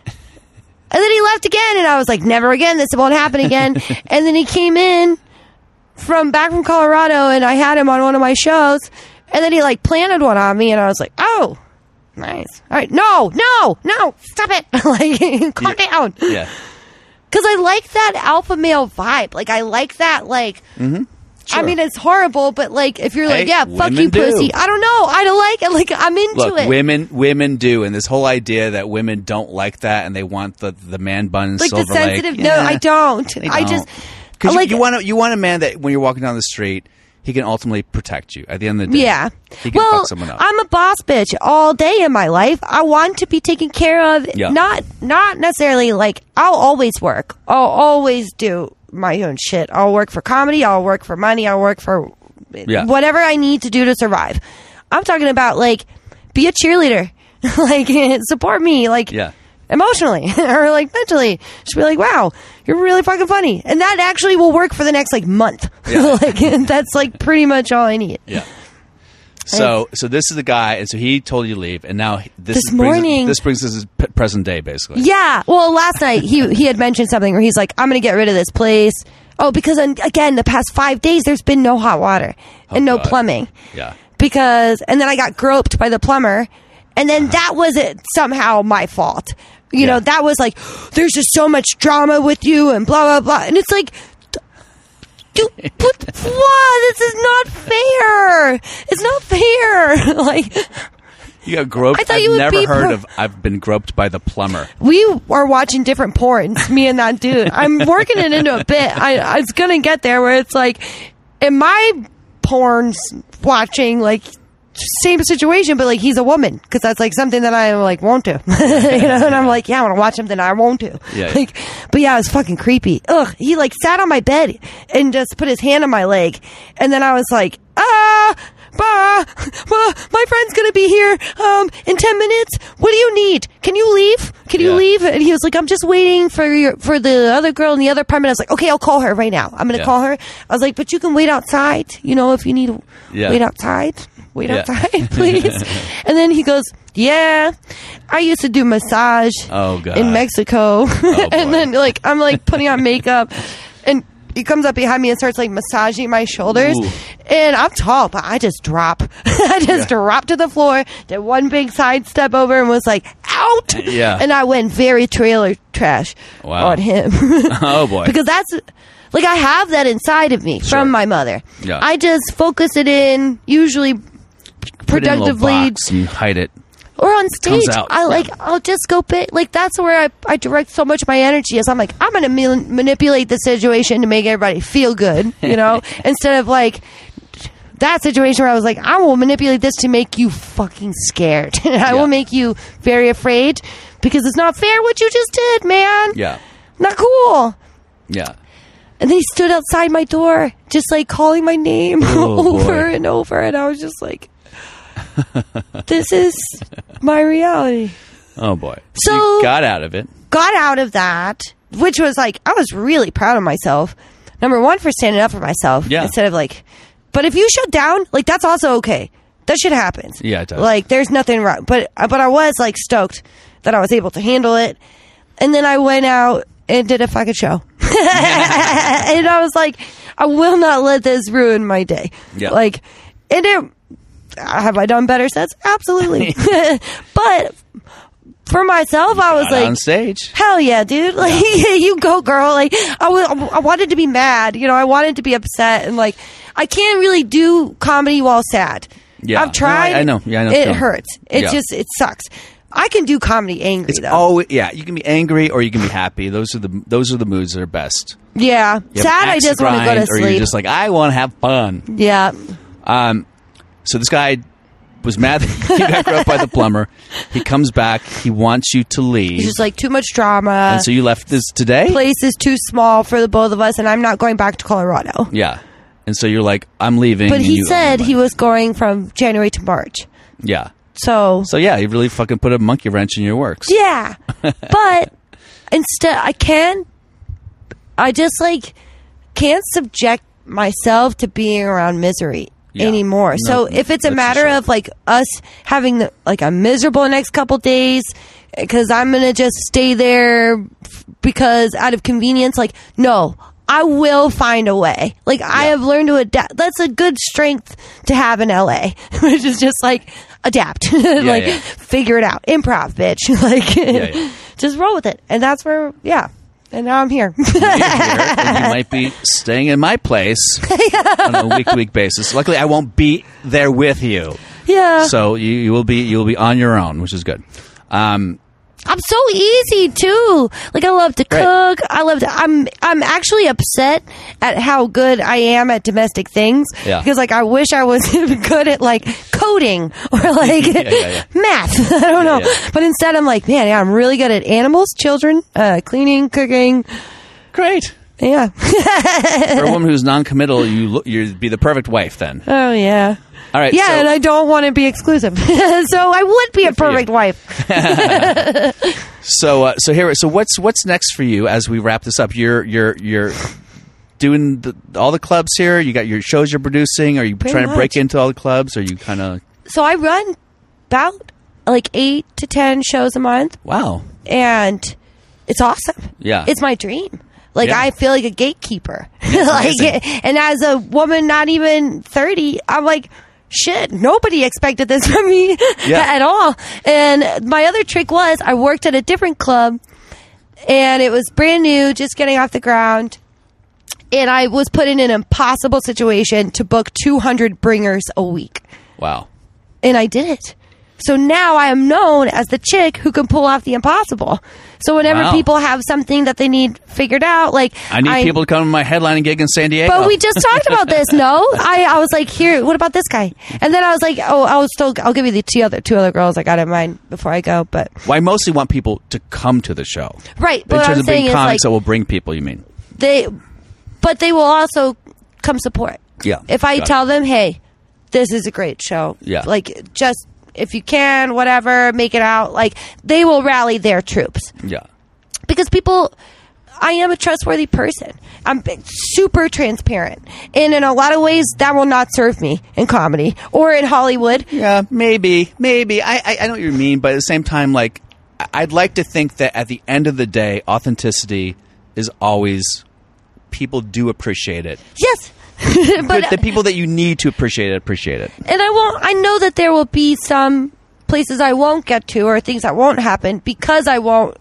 And then he left again, and I was like, never again. This won't happen again. And then he came in from back from Colorado, and I had him on one of my shows, and then he, like, planted one on me, and I was like, oh. Nice. All right. No, no, no. Stop it. Like, calm Yeah. down. Yeah. Because I like that alpha male vibe. Like, I like that, like, Sure. I mean, it's horrible, but, like, if you're like, Hey, yeah, fuck women you, do. pussy. I don't know. I don't like it. Like, I'm into Look, it. women women do, and this whole idea that women don't like that and they want the the man bun and like, the Silver Lake. sensitive. Yeah, No, I don't. they I don't. just. Because like, you, you want a, you want a man that when you're walking down the street, he can ultimately protect you. At the end of the day, yeah. he can Well, fuck someone up. I'm a boss bitch all day in my life. I want to be taken care of. Yeah. Not, not necessarily like, I'll always work. I'll always do my own shit. I'll work for comedy. I'll work for money. I'll work for Yeah. whatever I need to do to survive. I'm talking about, like, be a cheerleader. Like, support me. Like, Yeah. emotionally or like mentally. Just be like, wow, you're really fucking funny. And that actually will work for the next like month. Yeah. Like, that's like pretty much all I need. Yeah. So so this is the guy, and so he told you to leave, and now he- this, This is- brings us- morning- this brings us to p- present day, basically. Yeah. Well, last night he he had mentioned something where he's like, I'm going to get rid of this place. Oh, because um, again, the past five days, there's been no hot water and no God. plumbing. Yeah. Because, and then I got groped by the plumber, and then that was it somehow my fault. You Yeah. know, that was like, there's just so much drama with you and blah, blah, blah. And it's like, dude, what, what? This is not fair. It's not fair. Like, You got groped. I thought I've you would never be heard pro- of. I've been groped by the plumber. we are watching different porns, me and that dude. I'm working it into a bit. I, I was going to get there where it's like, in my porns watching, like, same situation, but like he's a woman, because that's like something that I like won't do. You know, and I'm like, yeah, I want to watch something I won't do. Yeah. Like, but yeah, it was fucking creepy. Ugh, he like sat on my bed and just put his hand on my leg, and then I was like, ah. Bah, bah, my friend's gonna be here um, in ten minutes. What do you need? Can you leave? Can you Yeah. leave? And he was like, I'm just waiting for your for the other girl in the other apartment. I was like, okay, I'll call her right now. I'm gonna Yeah. call her. I was like, but you can wait outside. You know, if you need to Yeah. wait outside, wait Yeah. outside, please. And then he goes, yeah, I used to do massage Oh, God. in Mexico. boy. And then like I'm like putting on makeup, and he comes up behind me and starts like massaging my shoulders. Ooh. And I'm tall, but I just drop. I just Yeah. dropped to the floor, did one big side step over, and was like, out. Yeah. And I went very trailer trash Wow. on him. Oh boy. Because that's, like, I have that inside of me Sure. from my mother. Yeah. I just focus it in, usually Put it in a little productively. box and hide it. Or on stage, Comes out. I like, Yeah. I'll just go big. Like, that's where I, I direct so much of my energy is. I'm like, I'm going to ma- manipulate the situation to make everybody feel good, you know, instead of like that situation where I was like, I will manipulate this to make you fucking scared. I Yeah. will make you very afraid because it's not fair what you just did, man. Yeah. Not cool. Yeah. And then he stood outside my door, just like calling my name Oh, over boy. and over. And I was just like, this is my reality. Oh, boy. So- you got out of it. Got out of that, which was like, I was really proud of myself. Number one, for standing up for myself. Yeah. Instead of like, but if you shut down, like, that's also okay. That shit happens. Yeah, it does. Like, there's nothing wrong. But, but I was like stoked that I was able to handle it. And then I went out and did a fucking show. And I was like, I will not let this ruin my day. Yeah. Like, and it, have I done better sets? Absolutely. But for myself, I was Got like, on stage. hell yeah, dude. Like, you go, girl. Like, I wa- I wanted to be mad. You know, I wanted to be upset. And like, I can't really do comedy while sad. Yeah. I've tried. No, I- I know. Yeah, I know It too. hurts. It Yeah. just, it sucks. I can do comedy angry It's though. always, yeah, you can be angry or you can be happy. Those are the those are the moods that are best. Yeah. You have Sad, an I axe just want to go grind, to Or you're sleep. just like, I want to have fun. Yeah. Um, so this guy was mad that you got grubbed by the plumber. He comes back. He wants you to leave. It's just like too much drama. and so you left this today? Place is too small for the both of us, and I'm not going back to Colorado. Yeah. And so you're like, I'm leaving. But and he you said own he my- was going from January to March. Yeah. So, So yeah, he really fucking put a monkey wrench in your works. yeah. But instead, I can, I just like can't subject myself to being around misery Yeah. anymore. No, So if it's a that's matter for sure. of like us having the, like a miserable next couple days, because I'm going to just stay there f- because out of convenience, like, no, I will find a way. Like, I Yeah. have learned to adapt. That's a good strength to have in L A, which is just like adapt, like yeah. figure it out, improv, bitch. Like, yeah. just roll with it. And that's where, yeah. And now I'm here. You're here, and you might be staying in my place on a week to week basis. Luckily, I won't be there with you, Yeah. so you, you will be you will be on your own, which is good. Um, I'm so easy too. Like, I love to Right. cook. I love to. I'm. I'm actually upset at how good I am at domestic things. Yeah. Because like I wish I was good at like coding or like Yeah, yeah, yeah. math. I don't know. Yeah, yeah. But instead, I'm like, man, yeah, I'm really good at animals, children, uh, cleaning, cooking. great. Yeah. For a woman who's non-committal, you look, you'd be the perfect wife then. Oh yeah. All right. Yeah, so, and I don't want to be exclusive, so I would be a for you. perfect wife. so uh, so here. So what's what's next for you as we wrap this up? You're you're you're doing the, all the clubs here. You got your shows you're producing. Are you Pretty trying to break much. into all the clubs? Are you kind of So I run about like eight to ten shows a month, wow? and it's awesome. Yeah. It's my dream. Like, Yeah. I feel like a gatekeeper. Like, amazing. and as a woman not even thirty, I'm like, shit, nobody expected this from me Yeah. at all. And my other trick was I worked at a different club, and it was brand new, just getting off the ground. And I was put in an impossible situation to book two hundred bringers a week. Wow. And I did it. So now I am known as the chick who can pull off the impossible. So whenever Wow. people have something that they need figured out, like I need people to come to my headlining gig in San Diego. But we just talked about this. No, I, I was like, here. What about this guy? And then I was like, oh, I'll still, I'll give you the two other two other girls I got in mind before I go. But well, I mostly want people to come to the show. right, In but what terms I'm of being saying is comics like that will bring people, you mean? they, but they will also come support. Yeah. If I Got it. tell them, hey, this is a great show. Yeah. Like, just if you can, whatever, make it out. Like, they will rally their troops. Yeah. Because people, I am a trustworthy person. I'm b- super transparent. And in a lot of ways, that will not serve me in comedy or in Hollywood. Yeah, maybe, maybe. I, I, I know what you mean, but at the same time, like, I- I'd like to think that at the end of the day, authenticity is always, people do appreciate it. Yes. But but, the people that you need to appreciate it, appreciate it. and I won't, I know that there will be some places I won't get to or things that won't happen because I won't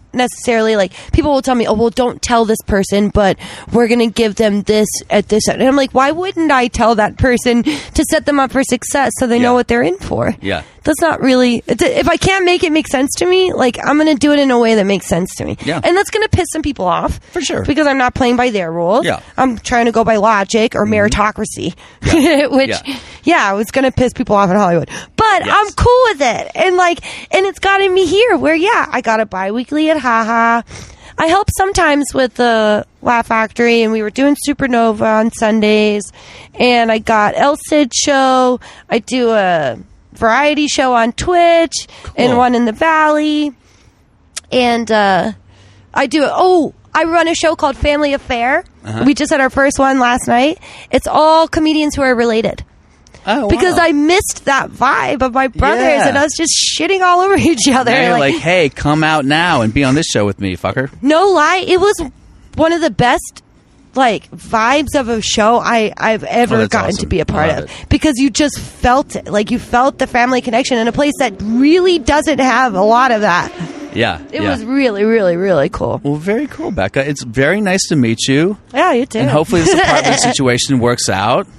necessarily like people will tell me, oh well, don't tell this person, but we're gonna give them this at this, and I'm like, why wouldn't I tell that person to set them up for success so they Yeah. know what they're in for? Yeah. That's not really, if I can't make it make sense to me, like I'm going to do it in a way that makes sense to me. Yeah. And that's going to piss some people off. For sure. Because I'm not playing by their rules. Yeah. I'm trying to go by logic or meritocracy. Yeah. Which, Yeah. yeah, it's going to piss people off in Hollywood. But Yes. I'm cool with it. And like, and it's gotten me here where, yeah, I got a bi-weekly at Haha. I help sometimes with the Laugh Factory, and we were doing Supernova on Sundays. And I got El Cid show. I do a variety show on Twitch and Cool. one in the Valley. And uh, I do, oh, I run a show called Family Affair. Uh-huh. We just had our first one last night. It's all comedians who are related. Oh, wow. Because I missed that vibe of my brothers, Yeah. and us just shitting all over each other. Now you're Like, like, hey, come out now and be on this show with me, fucker. no lie, it was one of the best like vibes of a show I, I've ever Oh, that's gotten awesome. to be a part I love of. it. Because you just felt it. Like you felt the family connection in a place that really doesn't have a lot of that. Yeah. It yeah. was really, really, really cool. Well, very cool, Becca. It's very nice to meet you. Yeah, you too. And hopefully this apartment situation works out.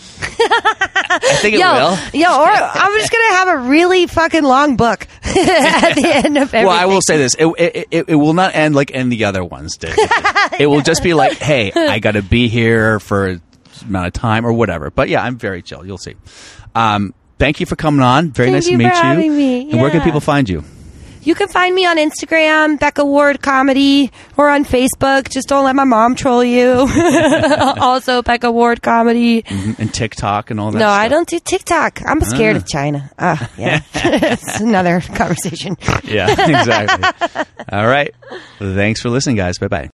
I think it Yo, will. yo, or I'm just gonna have a really fucking long book at the end of everything. Well, I will say this: it, it, it, it will not end like any other ones did. It will just be like, "Hey, I got to be here for a amount of time or whatever." But yeah, I'm very chill. You'll see. Um, thank you for coming on. Very Thank nice to you meet for you. having me. And where can Yeah. people find you? You can find me on Instagram, Becca Ward Comedy, or on Facebook. Just don't let my mom troll you. Also, Becca Ward Comedy. And TikTok and all that. No, I stuff. don't do TikTok. I'm scared Ah. of China. Ah, yeah. It's another conversation. Yeah, exactly. All right. Thanks for listening, guys. Bye bye.